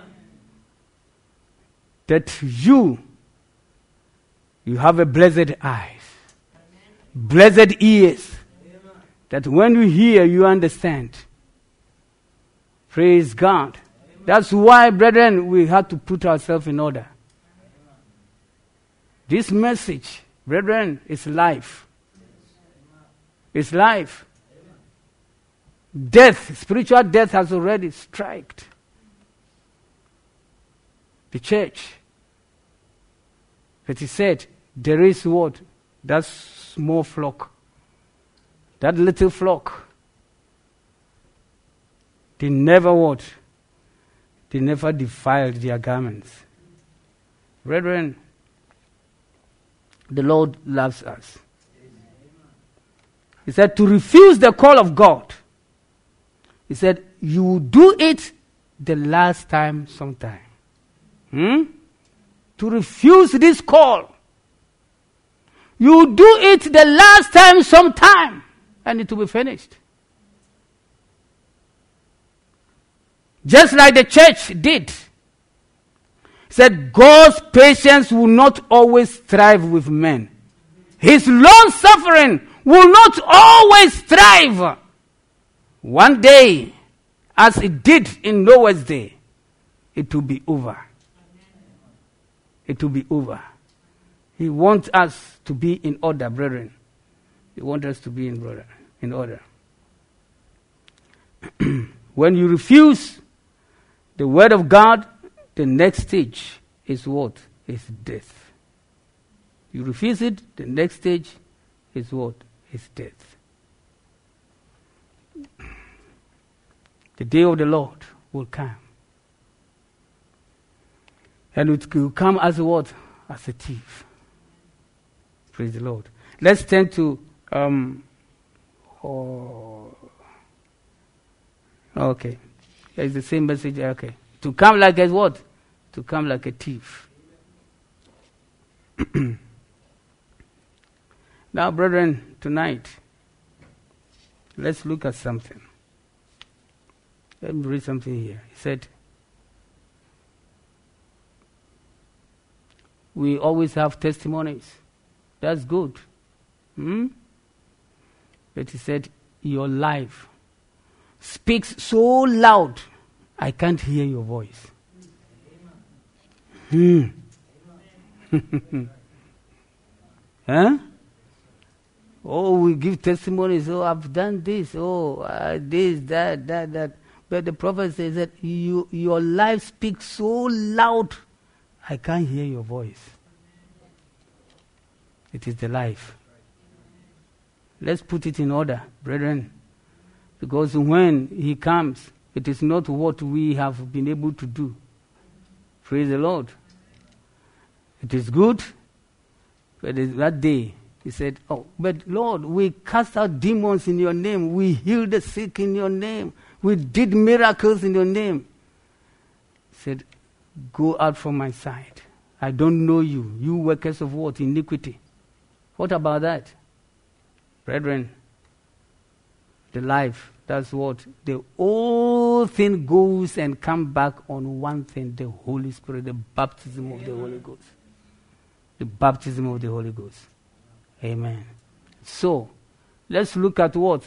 That you have a blessed eyes. Amen. Blessed ears. Amen. That when you hear, you understand. Praise God. Amen. That's why, brethren, we have to put ourselves in order. This message, brethren, is life. It's life. Death, spiritual death has already struck the church. But he said, there is what? That small flock. That little flock. They never what? They never defiled their garments. Brethren, the Lord loves us. He said to refuse the call of God. He said, you will do it the last time sometime. To refuse this call. You will do it the last time sometime. And it will be finished. Just like the church did. He said, God's patience will not always strive with men. His long suffering will not always thrive. One day, as it did in Noah's day, it will be over. It will be over. He wants us to be in order, brethren. He wants us to be in order. When you refuse the word of God, the next stage is what? Is death. You refuse it, the next stage is what? Is death. The day of the Lord will come. And it will come as what? As a thief. Praise the Lord. Let's turn to okay. It's the same message. Okay. To come like a what? To come like a thief. Now, brethren, tonight, let's look at something. Let me read something here. He said, we always have testimonies. That's good. But he said, your life speaks so loud, I can't hear your voice. Huh? Oh, we give testimonies. Oh, I've done this. Oh, this, that. But the prophet says that your life speaks so loud, I can't hear your voice. It is the life. Let's put it in order, brethren. Because when he comes, it is not what we have been able to do. Praise the Lord. It is good. But that day, he said, oh, but Lord, we cast out demons in your name. We healed the sick in your name. We did miracles in your name. He said, go out from my sight. I don't know you. You workers of what? Iniquity. What about that? Brethren, the life, that's what? The whole thing goes and comes back on one thing, the Holy Spirit, the baptism of the Holy Ghost. The baptism of the Holy Ghost. Amen. So, let's look at what?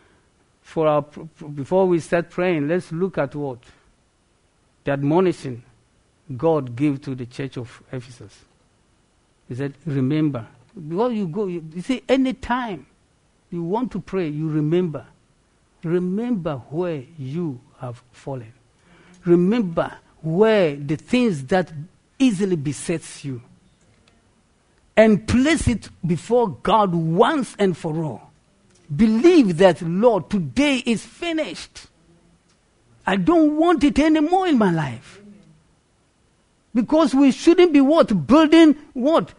Before we start praying, let's look at what? The admonition God gave to the church of Ephesus. He said, remember. Before you go, you see, any time you want to pray, you remember. Remember where you have fallen. Remember where the things that easily besets you. And place it before God once and for all. Believe that, Lord, today is finished. I don't want it anymore in my life. Because we shouldn't be what? Building what?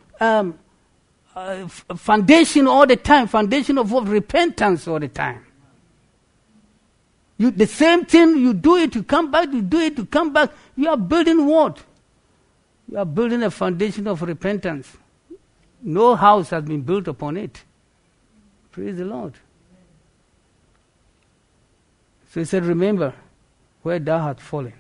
Foundation all the time. Foundation of what? Repentance all the time. The same thing, you do it, you come back, you do it, you come back. You are building what? You are building a foundation of repentance. No house has been built upon it. Praise the Lord. So he said, remember where thou art fallen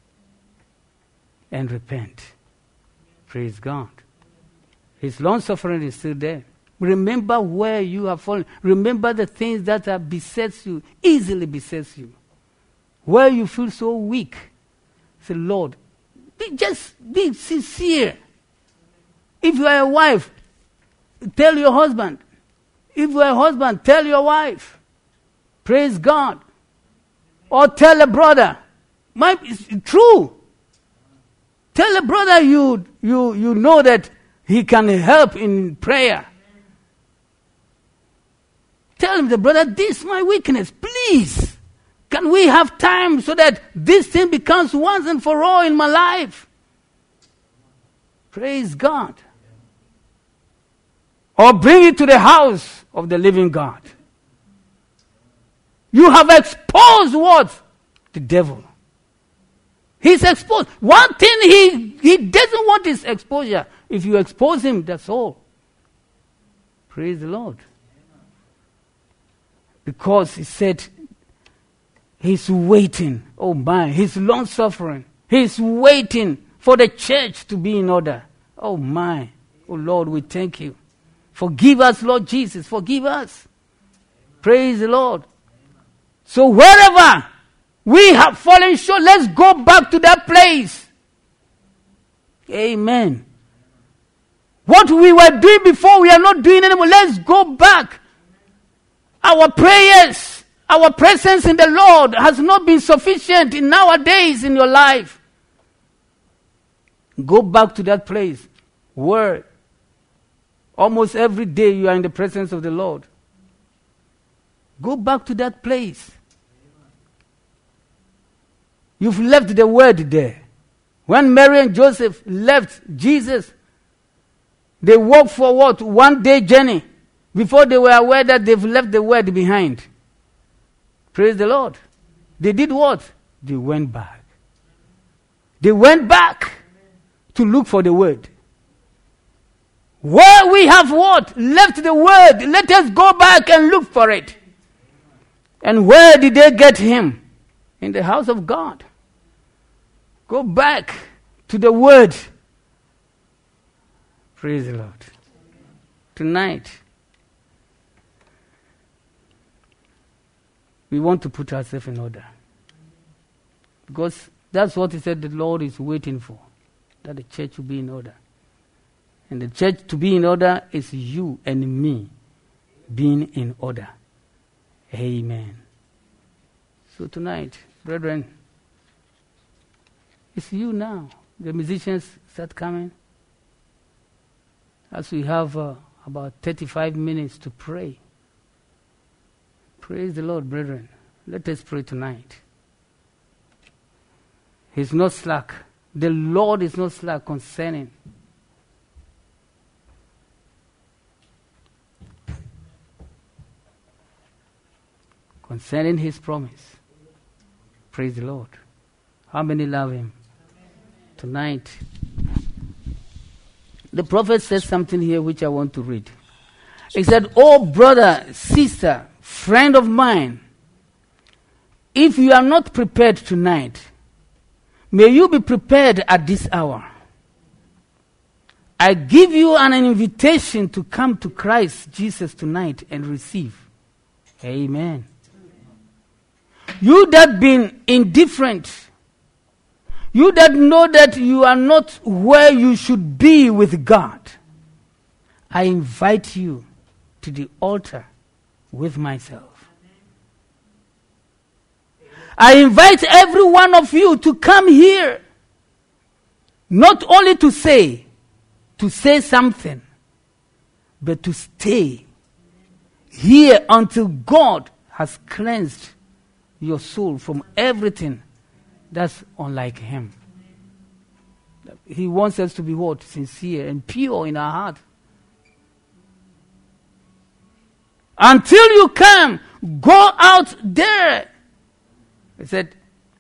and repent. Praise God. His long suffering is still there. Remember where you have fallen. Remember the things that are besets you, easily besets you. Where you feel so weak. Say, Lord, be sincere. If you are a wife, tell your husband. If you are a husband, tell your wife. Praise God. Or tell a brother. It's true. Tell a brother you know that he can help in prayer. Tell him, the brother, this is my weakness. Please, can we have time so that this thing becomes once and for all in my life? Praise God. Or bring it to the house of the living God. You have exposed what? The devil. He's exposed. One thing he doesn't want is exposure. If you expose him, that's all. Praise the Lord. Because he said he's waiting. Oh my, he's long suffering. He's waiting for the church to be in order. Oh my. Oh Lord, we thank you Forgive us, Lord Jesus. Forgive us. Praise the Lord. So wherever we have fallen short, let's go back to that place. Amen. What we were doing before, we are not doing anymore. Let's go back. Our prayers, our presence in the Lord has not been sufficient in nowadays in your life. Go back to that place where almost every day you are in the presence of the Lord. Go back to that place. You've left the word there. When Mary and Joseph left Jesus, they walked for what? 1 day journey before they were aware that they've left the word behind. Praise the Lord. They did what? They went back. They went back to look for the word. Where we have what? Left the word. Let us go back and look for it. And where did they get him? In the house of God. Go back to the word. Praise the Lord. Tonight, we want to put ourselves in order. Because that's what he said the Lord is waiting for. That the church will be in order. And the church to be in order is you and me being in order. Amen. So tonight, brethren, it's you now. The musicians start coming. As we have about 35 minutes to pray. Praise the Lord, brethren. Let us pray tonight. He's not slack. The Lord is not slack concerning his promise. Praise the Lord. How many love him? Tonight, the prophet says something here which I want to read. He said, "Oh brother, sister, friend of mine, if you are not prepared tonight, may you be prepared at this hour. I give you an invitation to come to Christ Jesus tonight and receive." Amen. You that been indifferent, you that know that you are not where you should be with God, I invite you to the altar with myself. I invite every one of you to come here, not only to say something, but to stay here until God has cleansed your soul from everything that's unlike him. He wants us to be what? Sincere and pure in our heart. Until you come, go out there. He said,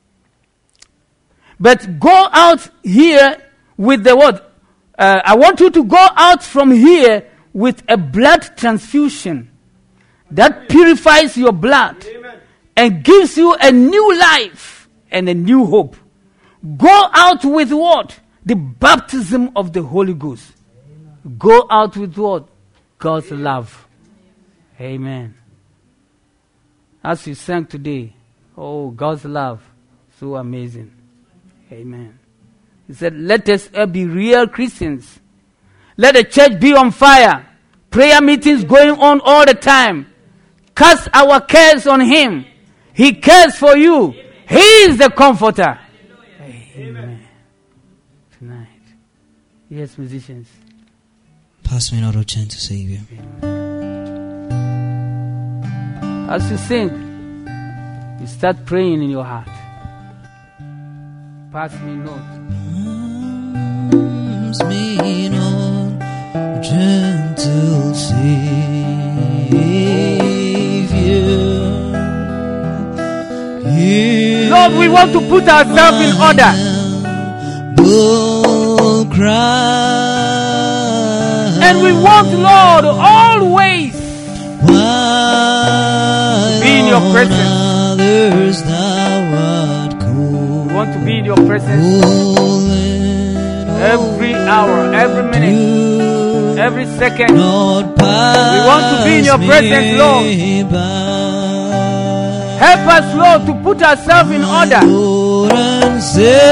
but go out here with the word. I want you to go out from here with a blood transfusion that purifies your blood. Amen. And gives you a new life and a new hope. Go out with what? The baptism of the Holy Ghost. Amen. Go out with what? God's love. Amen. As we sang today, oh, God's love, so amazing. Amen. He said, let us be real Christians. Let the church be on fire. Prayer meetings going on all the time. Cast our cares on him. He cares for you. Amen. He is the comforter. Amen. Tonight. Yes, musicians.
Pass me not, O gentle Savior.
As you sing, you start praying in your heart. Pass me not.
Pass me not, O gentle Savior.
Lord, we want to put ourselves in order. And we want, Lord, always be in your presence. We want to be in your presence every hour, every minute, every second.
Lord,
We want to be in your presence, Lord. Help us, Lord, to put ourselves in order.
Lord and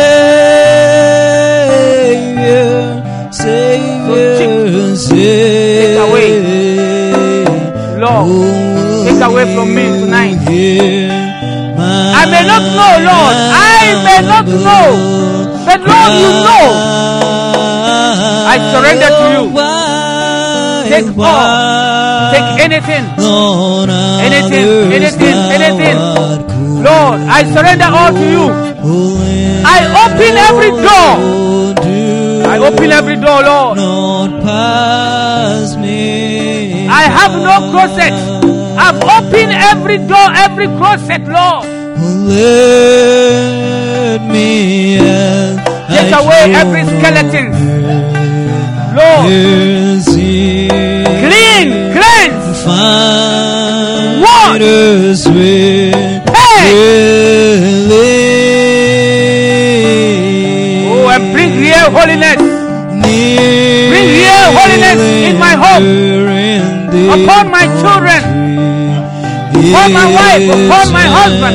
Savior, Savior,
take away, Lord, take away from me tonight. I may not know, Lord. I may not know. But Lord, you know. I surrender to you. Take all. Take anything. Anything. Lord, I surrender all to you. I open every door. I open every door, Lord. I have no closet. I've opened every door, every closet, Lord.
Let me
take away every skeleton, Lord. Cleanse. What? Hey. Oh, and bring real holiness. Bring real holiness in my home, upon my children, upon my wife, upon my husband,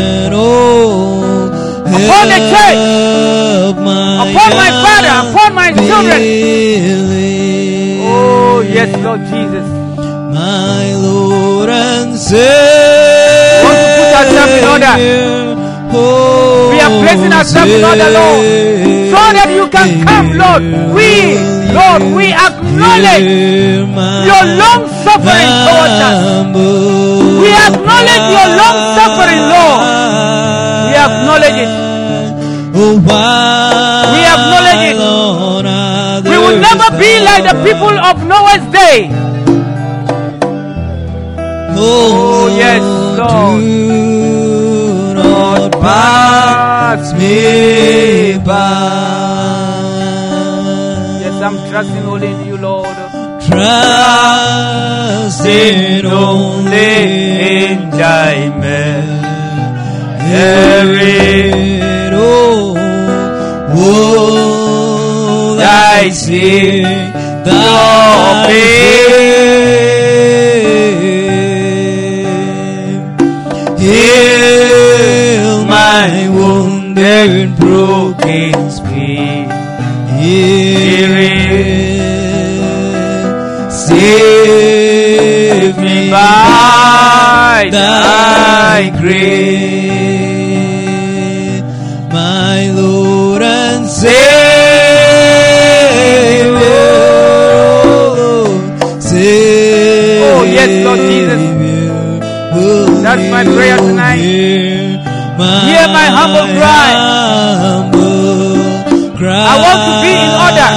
upon the church, upon my father, upon my children. Oh, yes, Lord Jesus.
My Lord and Savior.
We want to put ourselves in order. We are placing ourselves in order, Lord, so that you can come, Lord. We acknowledge your long suffering towards us. We acknowledge your long suffering, Lord. We acknowledge it. We acknowledge it. We will never be like the people of Noah's day. Oh, yes, Lord. Lord, pass me by. Yes, I'm trusting only in you, Lord.
Trusting only in thy merit. Oh, thy sin, thy heal my wounded, broken spirit. Save me by thy grace, my Lord and Savior.
Oh, yes, Lord Jesus. That's my prayer tonight. Hear my humble cry. I want to be in order.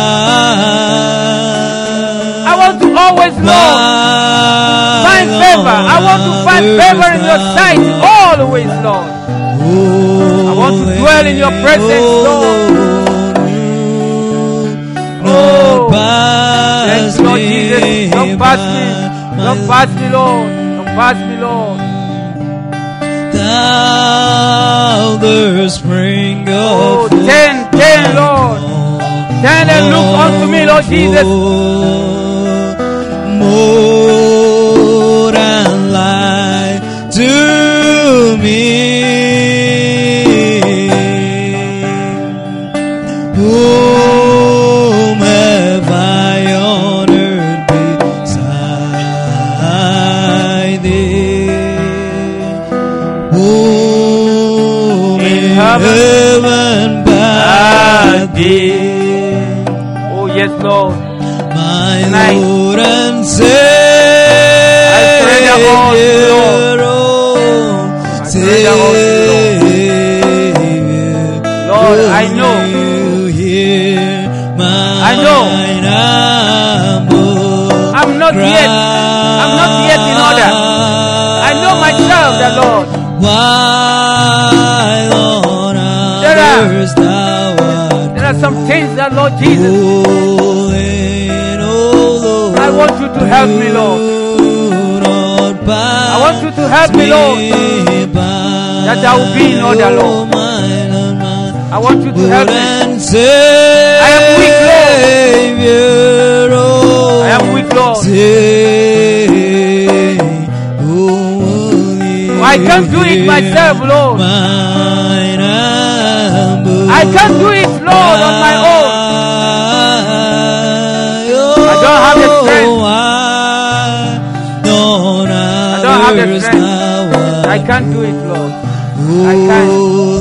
I want to always, Lord, find favor. I want to find favor in your sight always, Lord. I want to dwell in your presence, Lord. Oh, thank you, Lord Jesus. Don't pass me. Don't pass me, Lord. Don't pass me, Lord.
Thou the spring of
turn, Lord. Turn and look unto me, Lord Jesus.
More than light to me. Whom have I honored beside thee? Whom in heaven but thee?
Oh, yes, Lord.
My
Tonight,
Lord and Savior.
I surrender all to you, Lord. I surrender all to you, Lord. Lord, I know. I know. I'm not yet in order. I know myself, the Lord. There are some things that, Lord Jesus, I want you to help me, Lord. I want you to help me, Lord, that I will be in order, Lord. I want you to help me. I am weak, Lord. I am weak, Lord.
Say, oh,
I can't do it myself, Lord.
mine humble
I can't do it, Lord, on my own. I don't have the strength. I don't have the strength. I can't do it, Lord. I can't.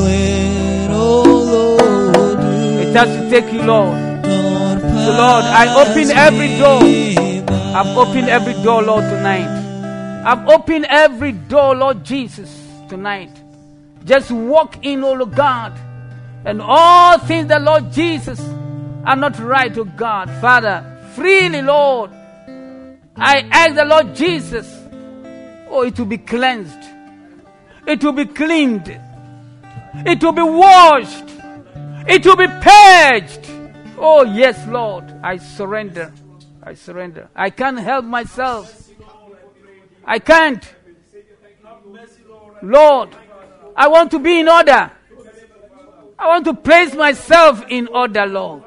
It has to take you, Lord. So, Lord, I open every door. I've opened every door, Lord, tonight. I've opened every door, Lord Jesus, tonight. Just walk in, oh Lord God. And all things that, Lord Jesus, are not right, oh God. Father, freely, Lord, I ask the Lord Jesus, oh, it will be cleansed. It will be cleaned. It will be washed. It will be purged. Oh, yes, Lord, I surrender. I surrender. I can't help myself. I can't. Lord, I want to be in order. I want to place myself in order, Lord.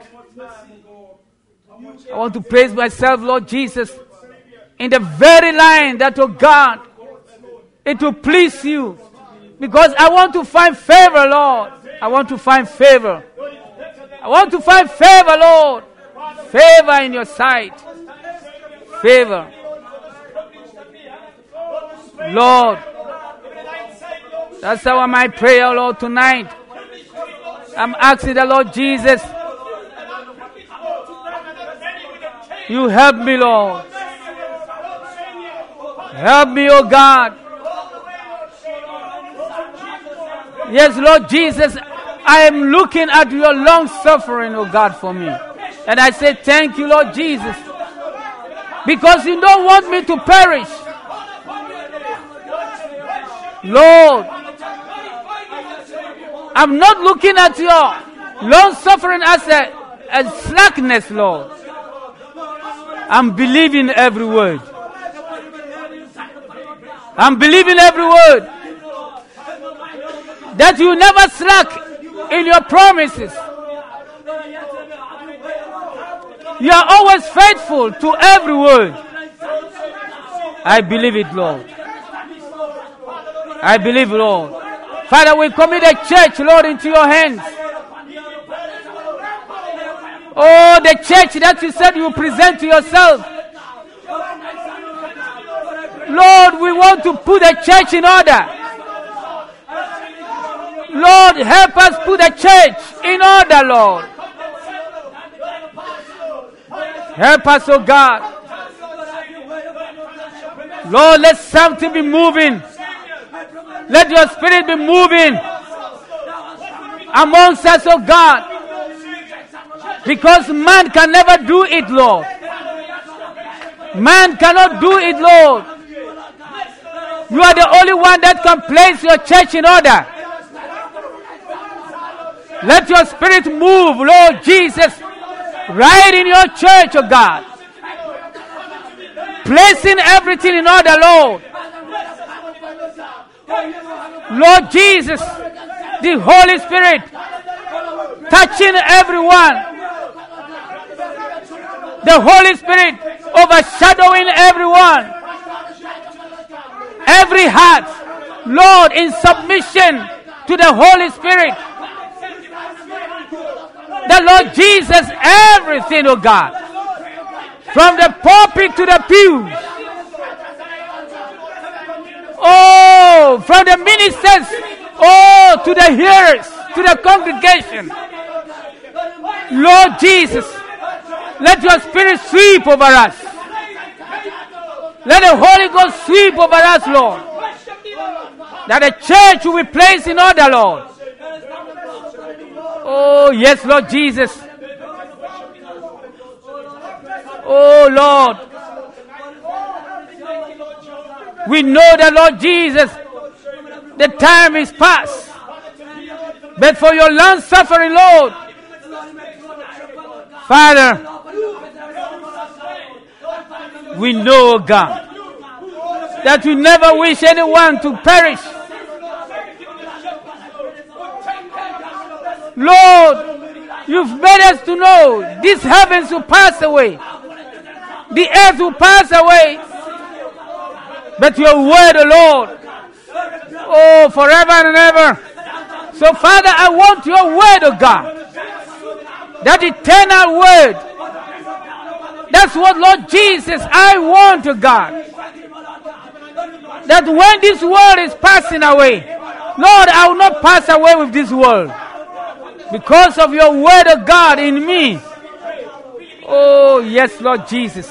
I want to place myself, Lord Jesus, in the very line that, oh God, it will please you. Because I want to find favor, Lord. I want to find favor. I want to find favor, Lord. Favor in your sight. Favor. Lord, that's our my prayer, Lord, tonight. I'm asking the Lord Jesus, you help me, Lord. Help me, oh God. Yes, Lord Jesus, I am looking at your long suffering, oh God, for me. And I say, thank you, Lord Jesus. Because you don't want me to perish. Lord, I'm not looking at your long suffering as slackness, Lord. I'm believing every word. I'm believing every word. That you never slack in your promises. You are always faithful to every word. I believe it, Lord. I believe, Lord. Father, we commit the church, Lord, into your hands. Oh, the church that you said you present to yourself. Lord, we want to put the church in order. Lord, help us put the church in order, Lord. Help us, oh God. Lord, let something be moving. Let your spirit be moving amongst us, oh God. Because man can never do it, Lord. Man cannot do it, Lord. You are the only one that can place your church in order. Let your spirit move, Lord Jesus, right in your church, oh God. Placing everything in order, Lord. Lord Jesus, the Holy Spirit, touching everyone. The Holy Spirit overshadowing everyone. Every heart, Lord, in submission to the Holy Spirit. The Lord Jesus, everything, oh God. From the pulpit to the pews. Oh, from the ministers, oh, to the hearers, to the congregation. Lord Jesus, let your spirit sweep over us. Let the Holy Ghost sweep over us, Lord. That the church will be placed in order, Lord. Oh, yes, Lord Jesus. Oh, Lord. We know that, Lord Jesus, the time is past. But for your long suffering, Lord, Father, we know, God, that you never wish anyone to perish. Lord, you've made us to know these heavens will pass away. The earth will pass away, but your word, O Lord, oh, forever and ever. So, Father, I want your word, O God, that eternal word. That's what, Lord Jesus, I want, O God. That when this world is passing away, Lord, I will not pass away with this world. Because of your word, O God, in me. Oh, yes, Lord Jesus.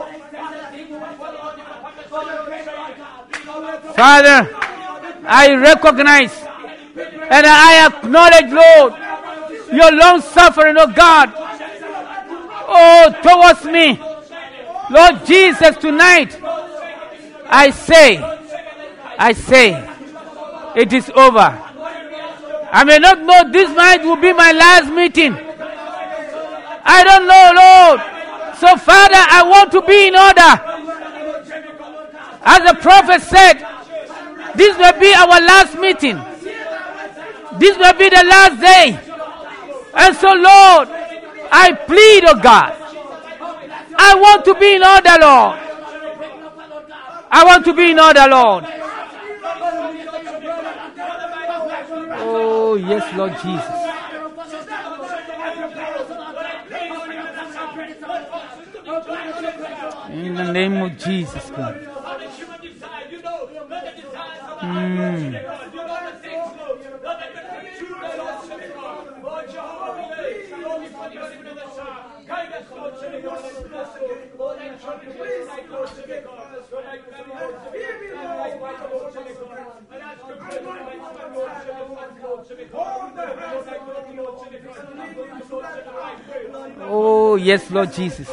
Father, I recognize and I acknowledge, Lord, your long suffering, oh God, oh, towards me. Lord Jesus, tonight, I say, it is over. I may not know this night will be my last meeting. I don't know, Lord. So, Father, I want to be in order. As the prophet said, this may be our last meeting. This may be the last day. And so, Lord, I plead, oh God, I want to be in order, Lord. I want to be in order, Lord. Oh, yes, Lord Jesus. In the name of Jesus Christ. Oh, yes, Lord Jesus.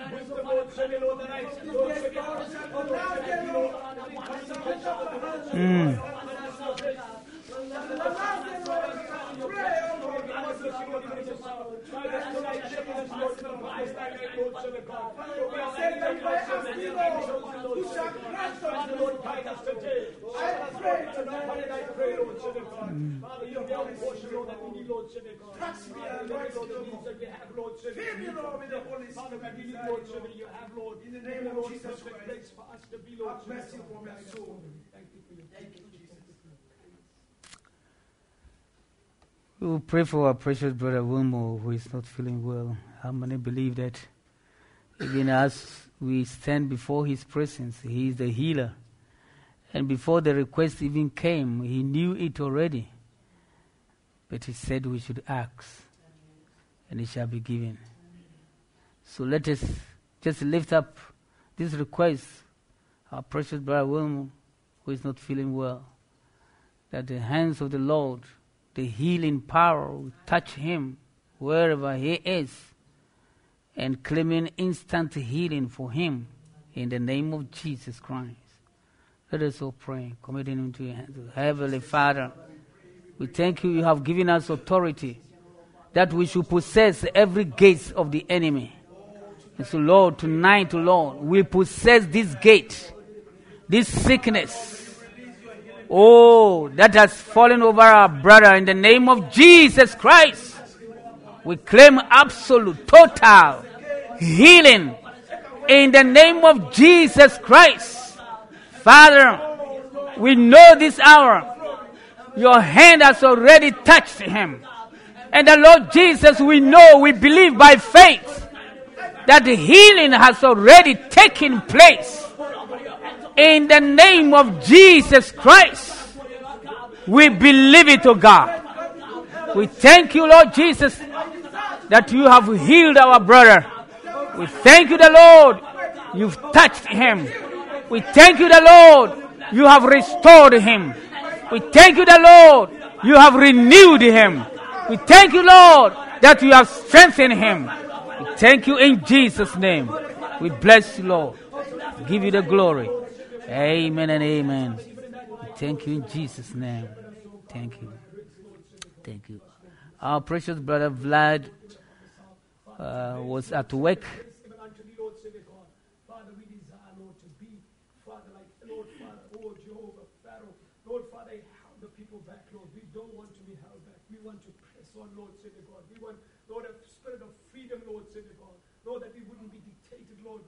We will pray for our precious brother Wilmo, who is not feeling well. How many believe that even as we stand before his presence, he is the healer. And before the request even came, he knew it already. But he said we should ask, and it shall be given. So let us just lift up this request, our precious brother Wilmo, who is not feeling well, that the hands of the Lord, the healing power, will touch him wherever he is, and claiming instant healing for him in the name of Jesus Christ. Let us all pray, committing him to your hands. Heavenly Father, we thank you have given us authority that we should possess every gate of the enemy. And so, Lord, tonight, Lord, we possess this gate, this sickness, that has fallen over our brother in the name of Jesus Christ. We claim absolute, total healing in the name of Jesus Christ. Father, we know this hour your hand has already touched him. And the Lord Jesus, we know, we believe by faith that the healing has already taken place. In the name of Jesus Christ, we believe it, O God. We thank you, Lord Jesus, that you have healed our brother. We thank you, the Lord, you've touched him. We thank you, the Lord, you have restored him. We thank you, the Lord, you have renewed him. We thank you, Lord, that you have strengthened him. We thank you in Jesus' name. We bless you, Lord. Give you the glory. Amen and amen. We thank you in Jesus' name. Thank you. Thank you. Our precious brother Vlad was at work.
Lord, say to God. We want, Lord, a spirit of freedom, Lord, say to God. Lord, that we wouldn't be dictated, Lord, by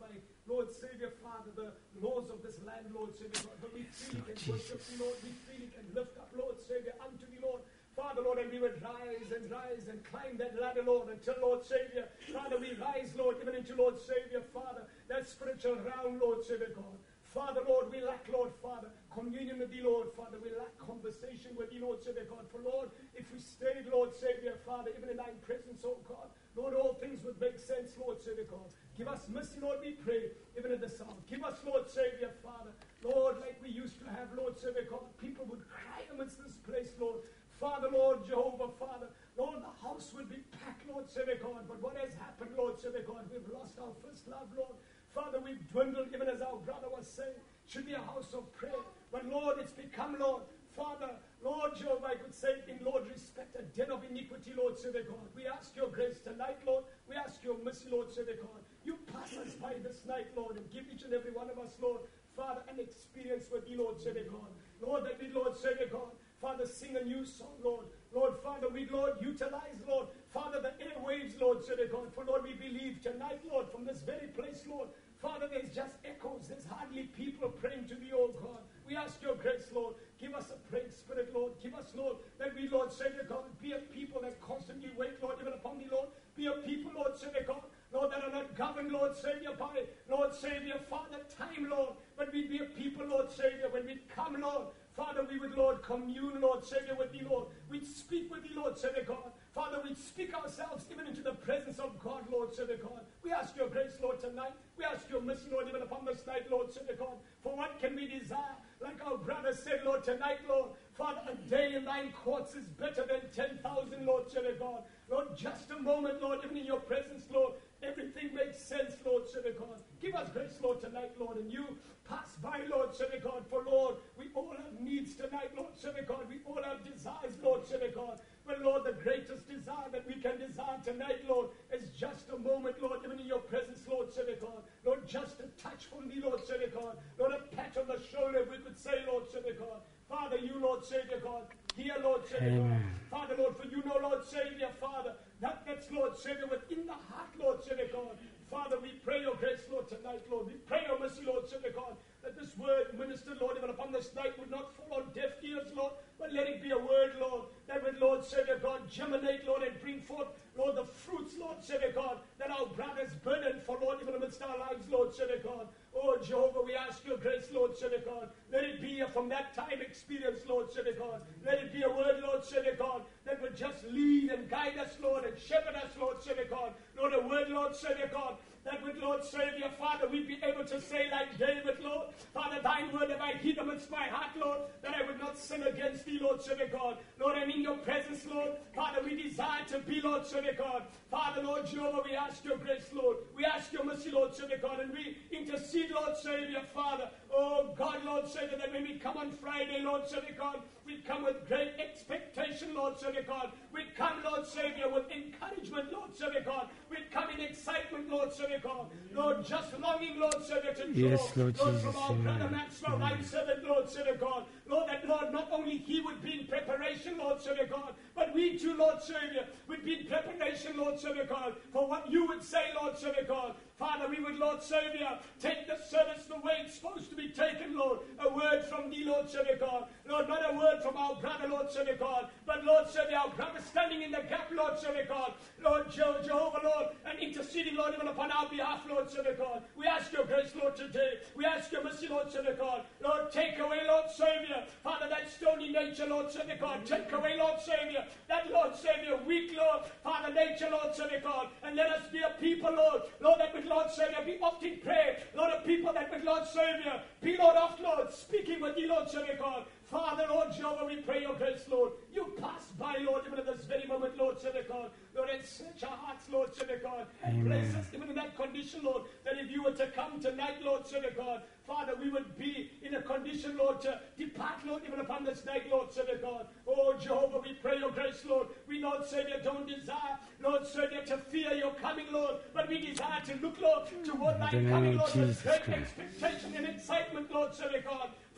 Lord, Savior, Father, the laws of this land, Lord, Savior, God. But we freely
Lord
can worship
Jesus.
you, Lord. We freely can lift up, Lord, Savior, unto thee, Lord. Father, Lord, and we would rise and climb that ladder, Lord, until, Lord, Savior, Father, we rise, Lord, even into, Lord, Savior, Father, that spiritual realm, Lord, Savior, God. Father, Lord, we lack, Lord, Father, communion with thee, Lord, Father. We lack conversation with thee, Lord, Savior, God. For, Lord, if we stayed, Lord, Savior, Father, even in thy presence, oh God, Lord, all things would make sense, Lord, Savior, God. Give us mercy, Lord, we pray, even in this hour. Give us, Lord, Savior, Father, Lord, like we used to have, Lord, Savior, God. People would cry amidst this place, Lord. Father, Lord, Jehovah, Father, Lord, the house would be packed, Lord, Savior, God. But what has happened, Lord, Savior, God? We've lost our first love, Lord. Father, we've dwindled, even as our brother was saying. Should be a house of prayer. But Lord, it's become, Lord, Father, Lord Jehovah, I could say in Lord respect, a den of iniquity, Lord, Savior God. We ask your grace tonight, Lord. We ask your mercy, Lord, Savior God. You pass us by this night, Lord, and give each and every one of us, Lord, Father, an experience with you, Lord, Savior God. Lord, that we, Lord, Savior God, Father, sing a new song, Lord. Lord, Father, we, Lord, utilize, Lord, Father, the airwaves, Lord, Savior God. For, Lord, we believe tonight, Lord, from this very place, Lord, Father, there's just echoes. There's hardly people praying to thee, oh God. We ask your grace, Lord. Give us a praying spirit, Lord. Give us, Lord, that we, Lord, Savior God, be a people that constantly wait, Lord, even upon thee, Lord. Be a people, Lord, Savior God, Lord, that are not governed, Lord, Savior, by, Lord, Savior, Father, time, Lord. But we be a people, Lord, Savior, when we come, Lord, Father, we would, Lord, commune, Lord, Savior, with thee, Lord. We'd speak with thee, Lord, Savior God. Father, we'd speak ourselves even into the presence of God, Lord, Savior God. We ask your grace, Lord, tonight. We ask your mercy, Lord, even upon this night, Lord, Savior God. For what can we desire? Like our brother said, Lord, tonight, Lord. Father, a day in thine courts is better than 10,000, Lord, Savior God. Lord, just a moment, Lord, even in your presence, Lord. Everything makes sense, Lord, Savior God. Give us grace, Lord, tonight, Lord. And you pass by, Lord, Savior God. For, Lord, we all have needs tonight, Lord, Savior God. We all have desires, Lord, Savior God. But, Lord, the greatest desire that we can desire tonight, Lord, is just a moment, Lord, even in your presence, Lord, Savior God. Lord, just a touch from thee, Lord, Savior God. Lord, a pat on the shoulder, we could say, Lord, Savior God. Father, you, Lord, Savior God. Here, Lord, Savior God. Father, Lord, for you know, Lord, Savior, Father, that's, Lord, Savior, within the heart, Lord, Savior God. Father, we pray your grace, Lord, tonight, Lord. We pray your mercy, Lord, Savior God, that this word ministered, Lord, even upon this night would not fall on deaf ears, Lord, but let it be a word, Lord, that would, Lord, Savior God, germinate, Lord, and bring forth, Lord, the fruits, Lord, Savior God, that our brothers burden for, Lord, even amidst our lives, Lord, Savior God. Oh, Jehovah, we ask your grace, Lord, Savior God. Let it be from that time experience, Lord, Savior God. Let it be a word, Lord, Savior God, that would just lead and guide us, Lord, and shepherd us, Lord, Savior God. Lord, a word, Lord, Savior God, that would, Lord, Savior, Father, we'd be able to say like David, Lord, Father, thine word have I hid amidst my heart, Lord, that I would not sin against thee, Lord, Savior God. Lord, I'm in your presence, Lord. Father, we desire to be, Lord, Savior God. Father, Lord, Jehovah, we ask your grace, Lord. We ask your mercy, Lord, Savior God, and we intercede, Lord, Savior, Father. Oh, God, Lord, Savior, that when we come on Friday, Lord, Savior God, we come with great expectation, Lord, Savior God. We come, Lord, Savior, with encouragement, Lord, Savior God. We come in excitement, Lord, Savior God. Lord, just longing, Lord, Savior, to draw,
Yes, Lord Jesus,
from our
amen.
brother Maxwell, thy servant, Lord, Savior God. Lord, that, Lord, not only he would be in preparation, Lord, Savior God, but we too, Lord, Savior, would be in preparation, Lord, Savior God, for what you would say, Lord, Savior God. Father, we would, Lord, Savior, take the service the way it's supposed to be taken, Lord. A word from thee, Lord, Savior God. Lord, not a word from our brother, Lord, Savior God, but, Lord, Savior, our brother standing in the gap, Lord, Savior God. Lord, Jehovah, Lord, and interceding, Lord, even upon our behalf, Lord, Savior God. We ask your grace, Lord, today. We ask your mercy, Lord, Savior God. Lord, take away, Lord, Savior, Father, that stony nature, Lord, Savior God. Take away, Lord, Savior, that, Lord, Savior, weak, Lord, Father, nature, Lord, Savior God. And let us be a people, Lord, that would, Lord, Savior, be oft in prayer. Lord, a people that would, Lord, Savior, be, Lord, oft, Lord, speaking with thee, Lord, Savior God. Father, Lord Jehovah, we pray your grace, Lord. You pass by, Lord, even at this very moment, Lord, Savior God. Lord, and search our hearts, Lord, Savior God. And place us even in that condition, Lord, that if you were to come tonight, Lord, Savior God, Father, we would be in a condition, Lord, to depart, Lord, even upon this night, Lord, Savior God. Oh, Jehovah, we pray your grace, Lord. We, Lord, Savior, don't desire, Lord, Savior, to fear your coming, Lord, but we desire to look, Lord, toward thy coming, Lord, with great expectation and excitement, Lord, Savior God.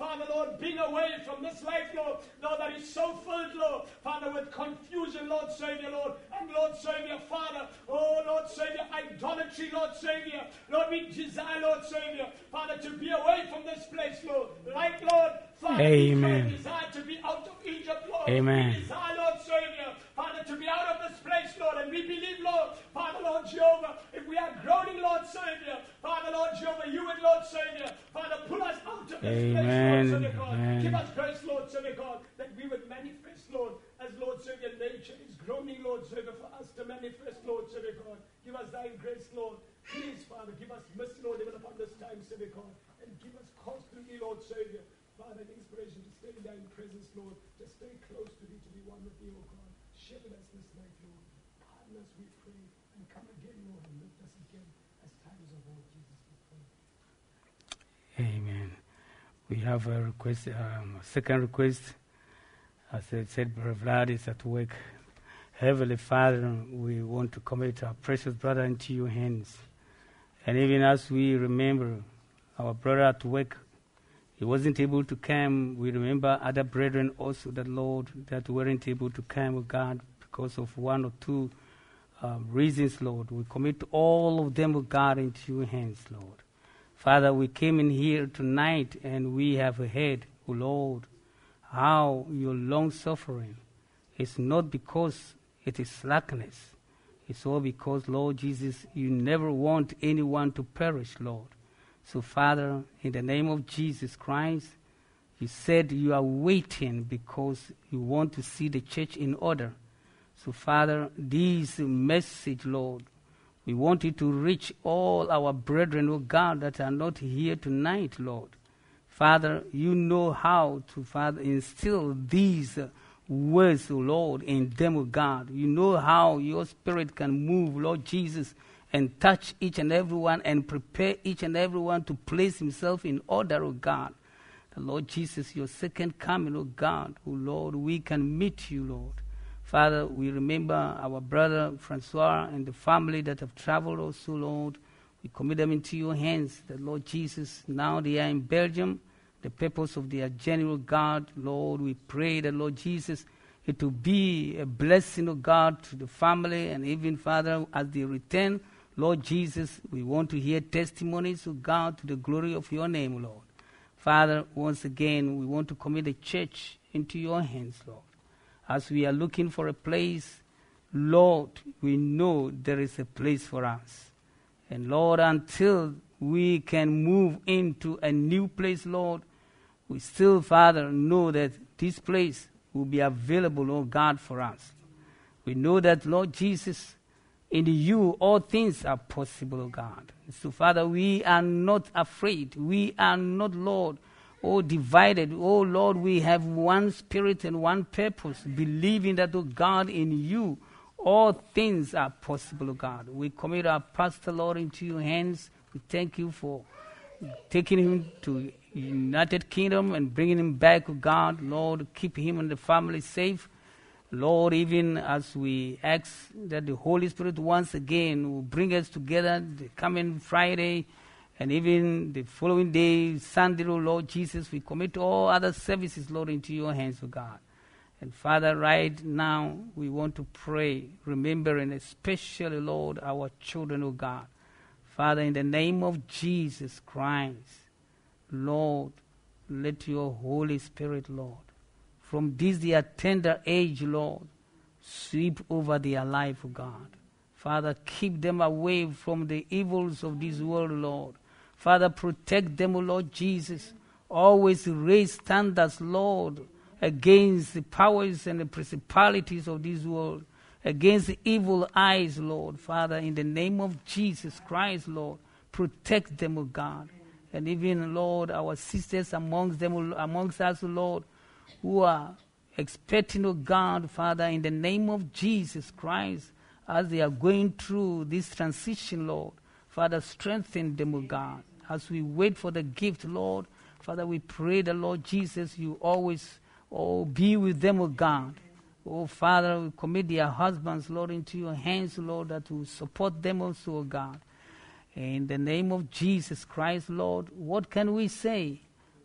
Father, Lord, being away from this life, Lord, Lord, that is so filled, Lord, Father, with confusion, Lord Savior, Lord, and Lord Savior, Father, oh, Lord Savior, idolatry, Lord Savior, Lord, we desire, Lord Savior, Father, to be away from this place, Lord, like, Lord, Father,
Amen.
we desire to be out of Egypt, Lord,
Amen.
we desire, Lord Savior, Father, to be out of this place, Lord, and we believe, Lord, Father, Lord Jehovah, if we are groaning, Lord Savior, Father, Lord Jehovah, you and Lord Savior, Father, pull us out of this
Amen.
place, Lord Savior God.
Amen.
Give us grace, Lord Savior God, that we would manifest, Lord, as Lord Savior, nature is groaning, Lord Savior, for us to manifest, Lord Savior God. Give us thy grace, Lord. Please, Father, give us mercy, Lord, even upon this time, Savior God, and give us constantly, Lord Savior, Father, an inspiration to stay in thy presence, Lord, to stay close to thee, to be one with thee, O God. Share with us this night, Lord. Pardon us, we pray, and come again, Lord, and lift us again as times of old, Jesus, we pray.
Amen. We have a request, second request. As I said, Brother Vlad is at work. Heavenly Father, we want to commit our precious brother into your hands. And even as we remember our brother at work, he wasn't able to come. We remember other brethren also, that Lord, that weren't able to come, oh God, because of one or two reasons, Lord. We commit all of them, oh God, into your hands, Lord. Father, we came in here tonight and we have heard, oh Lord, how your long-suffering is not because it is slackness. It's all because, Lord Jesus, you never want anyone to perish, Lord. So, Father, in the name of Jesus Christ, you said you are waiting because you want to see the church in order. So, Father, this message, Lord, we want it to reach all our brethren, oh God, that are not here tonight, Lord. Father, you know how to, Father, instill these words, oh Lord, in them, oh God. You know how your Spirit can move, Lord Jesus, and touch each and every one and prepare each and every one to place himself in order, oh God. The Lord Jesus, your second coming, oh God, oh Lord, we can meet you, Lord. Father, we remember our brother Francois and the family that have traveled also, Lord. We commit them into your hands, the Lord Jesus. Now they are in Belgium, the purpose of their general God, Lord. We pray that, Lord Jesus, it will be a blessing, oh God, to the family, and even, Father, as they return, Lord Jesus, we want to hear testimonies, oh God, to the glory of your name, Lord. Father, once again, we want to commit the church into your hands, Lord. As we are looking for a place, Lord, we know there is a place for us. And Lord, until we can move into a new place, Lord, we still, Father, know that this place will be available, oh God, for us. We know that, Lord Jesus, in you all things are possible, oh God. So, Father, we are not afraid. We are not, Lord, divided. Oh, Lord, we have one spirit and one purpose, believing that, oh God, in you all things are possible, oh God. We commit our pastor, Lord, into your hands. We thank you for taking him to United Kingdom and bringing him back, oh God. Lord, keep him and the family safe. Lord, even as we ask that the Holy Spirit once again will bring us together the coming Friday and even the following day, Sunday, oh Lord Jesus, we commit all other services, Lord, into your hands, oh God. And Father, right now, we want to pray, remembering especially, Lord, our children, oh God. Father, in the name of Jesus Christ, Lord, let your Holy Spirit, Lord, from this their tender age, Lord, sweep over their life, oh God. Father, keep them away from the evils of this world, Lord. Father, protect them, O Lord Jesus. Always raise standards, Lord, against the powers and the principalities of this world, against the evil eyes, Lord. Father, in the name of Jesus Christ, Lord, protect them, O God. And even, Lord, our sisters amongst us, Lord, who are expecting, O God, Father, in the name of Jesus Christ, as they are going through this transition, Lord, Father, strengthen them, O God. As we wait for the gift, Lord, Father, we pray that, Lord Jesus, you always be with them, O God. Oh, Father, we commit their husbands, Lord, into your hands, Lord, that will support them also, O God. In the name of Jesus Christ, Lord, what can we say?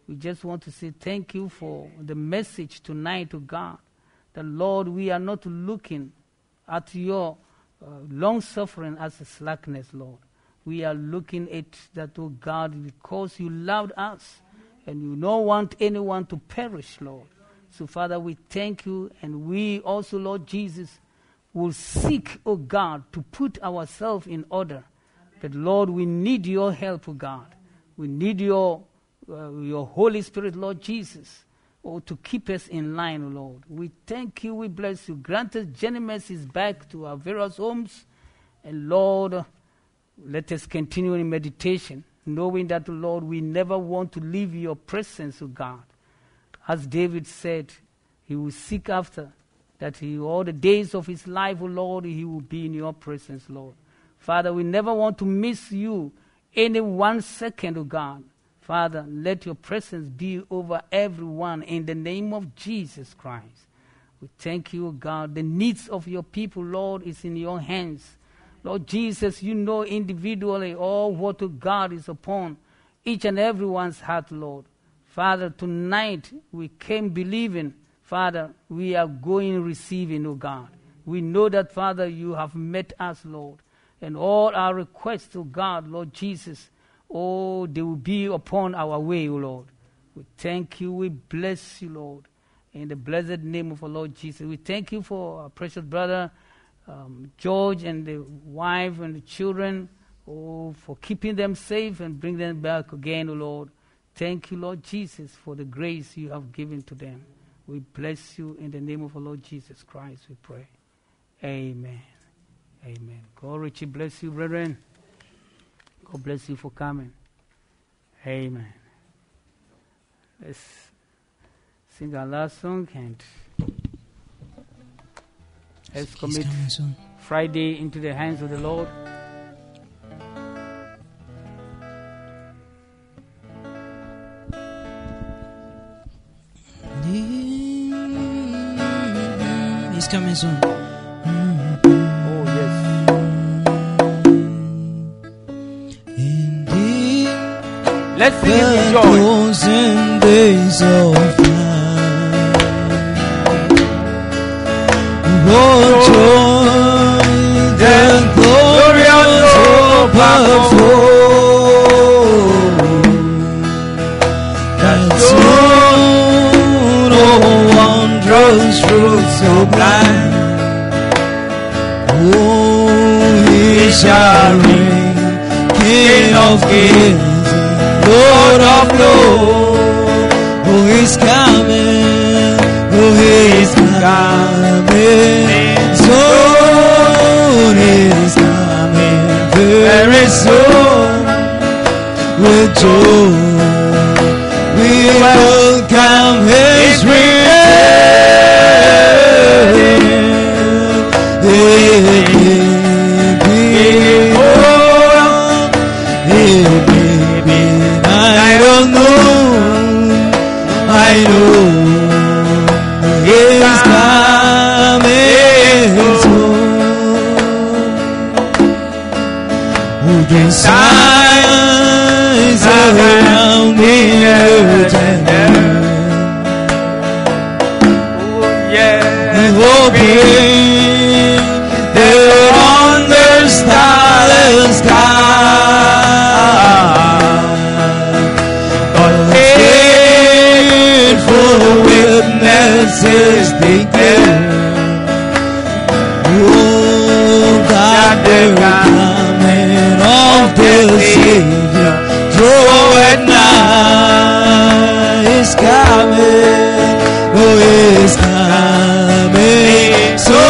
We just want to say thank you for the message tonight, oh God. That, Lord, we are not looking at your long suffering as a slackness, Lord. We are looking at that, oh God, because you loved us and you don't want anyone to perish, Lord. So, Father, we thank you, and we also, Lord Jesus, will seek, oh God, to put ourselves in order. But, Lord, we need your help, oh God. We need your Holy Spirit, Lord Jesus, oh, to keep us in line, oh Lord. We thank you, we bless you. Grant us journey mercies back to our various homes. And, Lord, let us continue in meditation, knowing that, Lord, we never want to leave your presence, oh God. As David said, he will seek after that all the days of his life, oh Lord, he will be in your presence, Lord. Father, we never want to miss you any 1 second, oh God. Father, let your presence be over everyone in the name of Jesus Christ. We thank you, oh God. The needs of your people, Lord, is in your hands. Lord Jesus, you know individually all what, oh God, is upon each and everyone's heart, Lord. Father, tonight we came believing. Father, we are going receiving, oh God. We know that, Father, you have met us, Lord. And all our requests, oh God, Lord Jesus, oh, they will be upon our way, oh Lord. We thank you. We bless you, Lord. In the blessed name of our Lord Jesus. We thank you for our precious brother, George, and the wife and the children, oh, for keeping them safe and bring them back again, oh Lord. Thank you, Lord Jesus, for the grace you have given to them. We bless you in the name of our Lord Jesus Christ, we pray. Amen. Amen. God richly bless you, brethren. God bless you for coming. Amen. Let's sing our last song and let's commit Friday into the hands of the Lord.
He's coming soon.
Oh, yes.
Indeed,
Let's sing it with
the
joy.
closing days of life. Oh, joy, the glorious hope that soon, oh, wondrous truth so blind. Oh, he shall reign, King of kings, Lord of lords. Oh, he's coming, oh, he's coming. Soon he's coming, very soon. With joy we welcome his return. I don't know, I know he's coming soon. Oh, the signs around the earth and hoping they're on the starless sky. But faithful witnesses declare, oh, that the coming of the Savior, though at night is coming, oh, is coming. So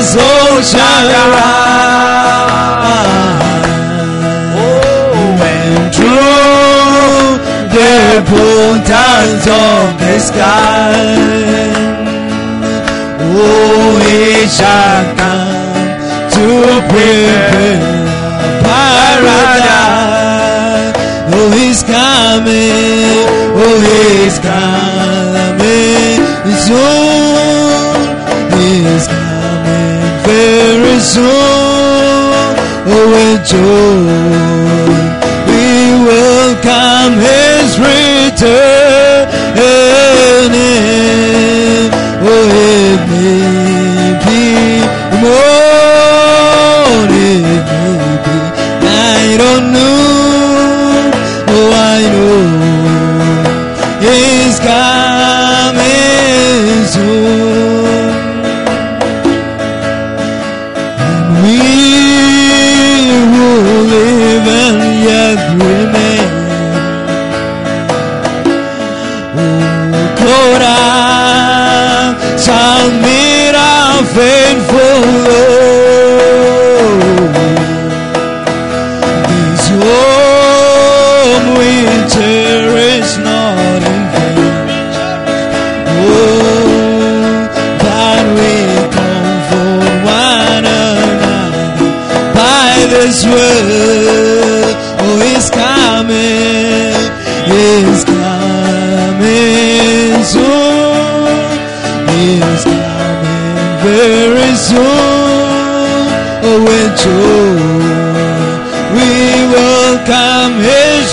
soul shall rise. When through the portals of the sky, he shall come to prepare paradise. He's coming, he's coming soon. He's coming very soon. With joy we welcome his return. It may be morning, it may be night or noon. I know he's coming soon. And we will live and yet remain. Shall meet our faithful Lord. This home we cherish not in vain. But we comfort one another by this word. He's coming, he's coming soon. He's coming very soon. With joy we welcome his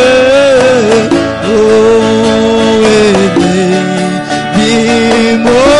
return. It may be more.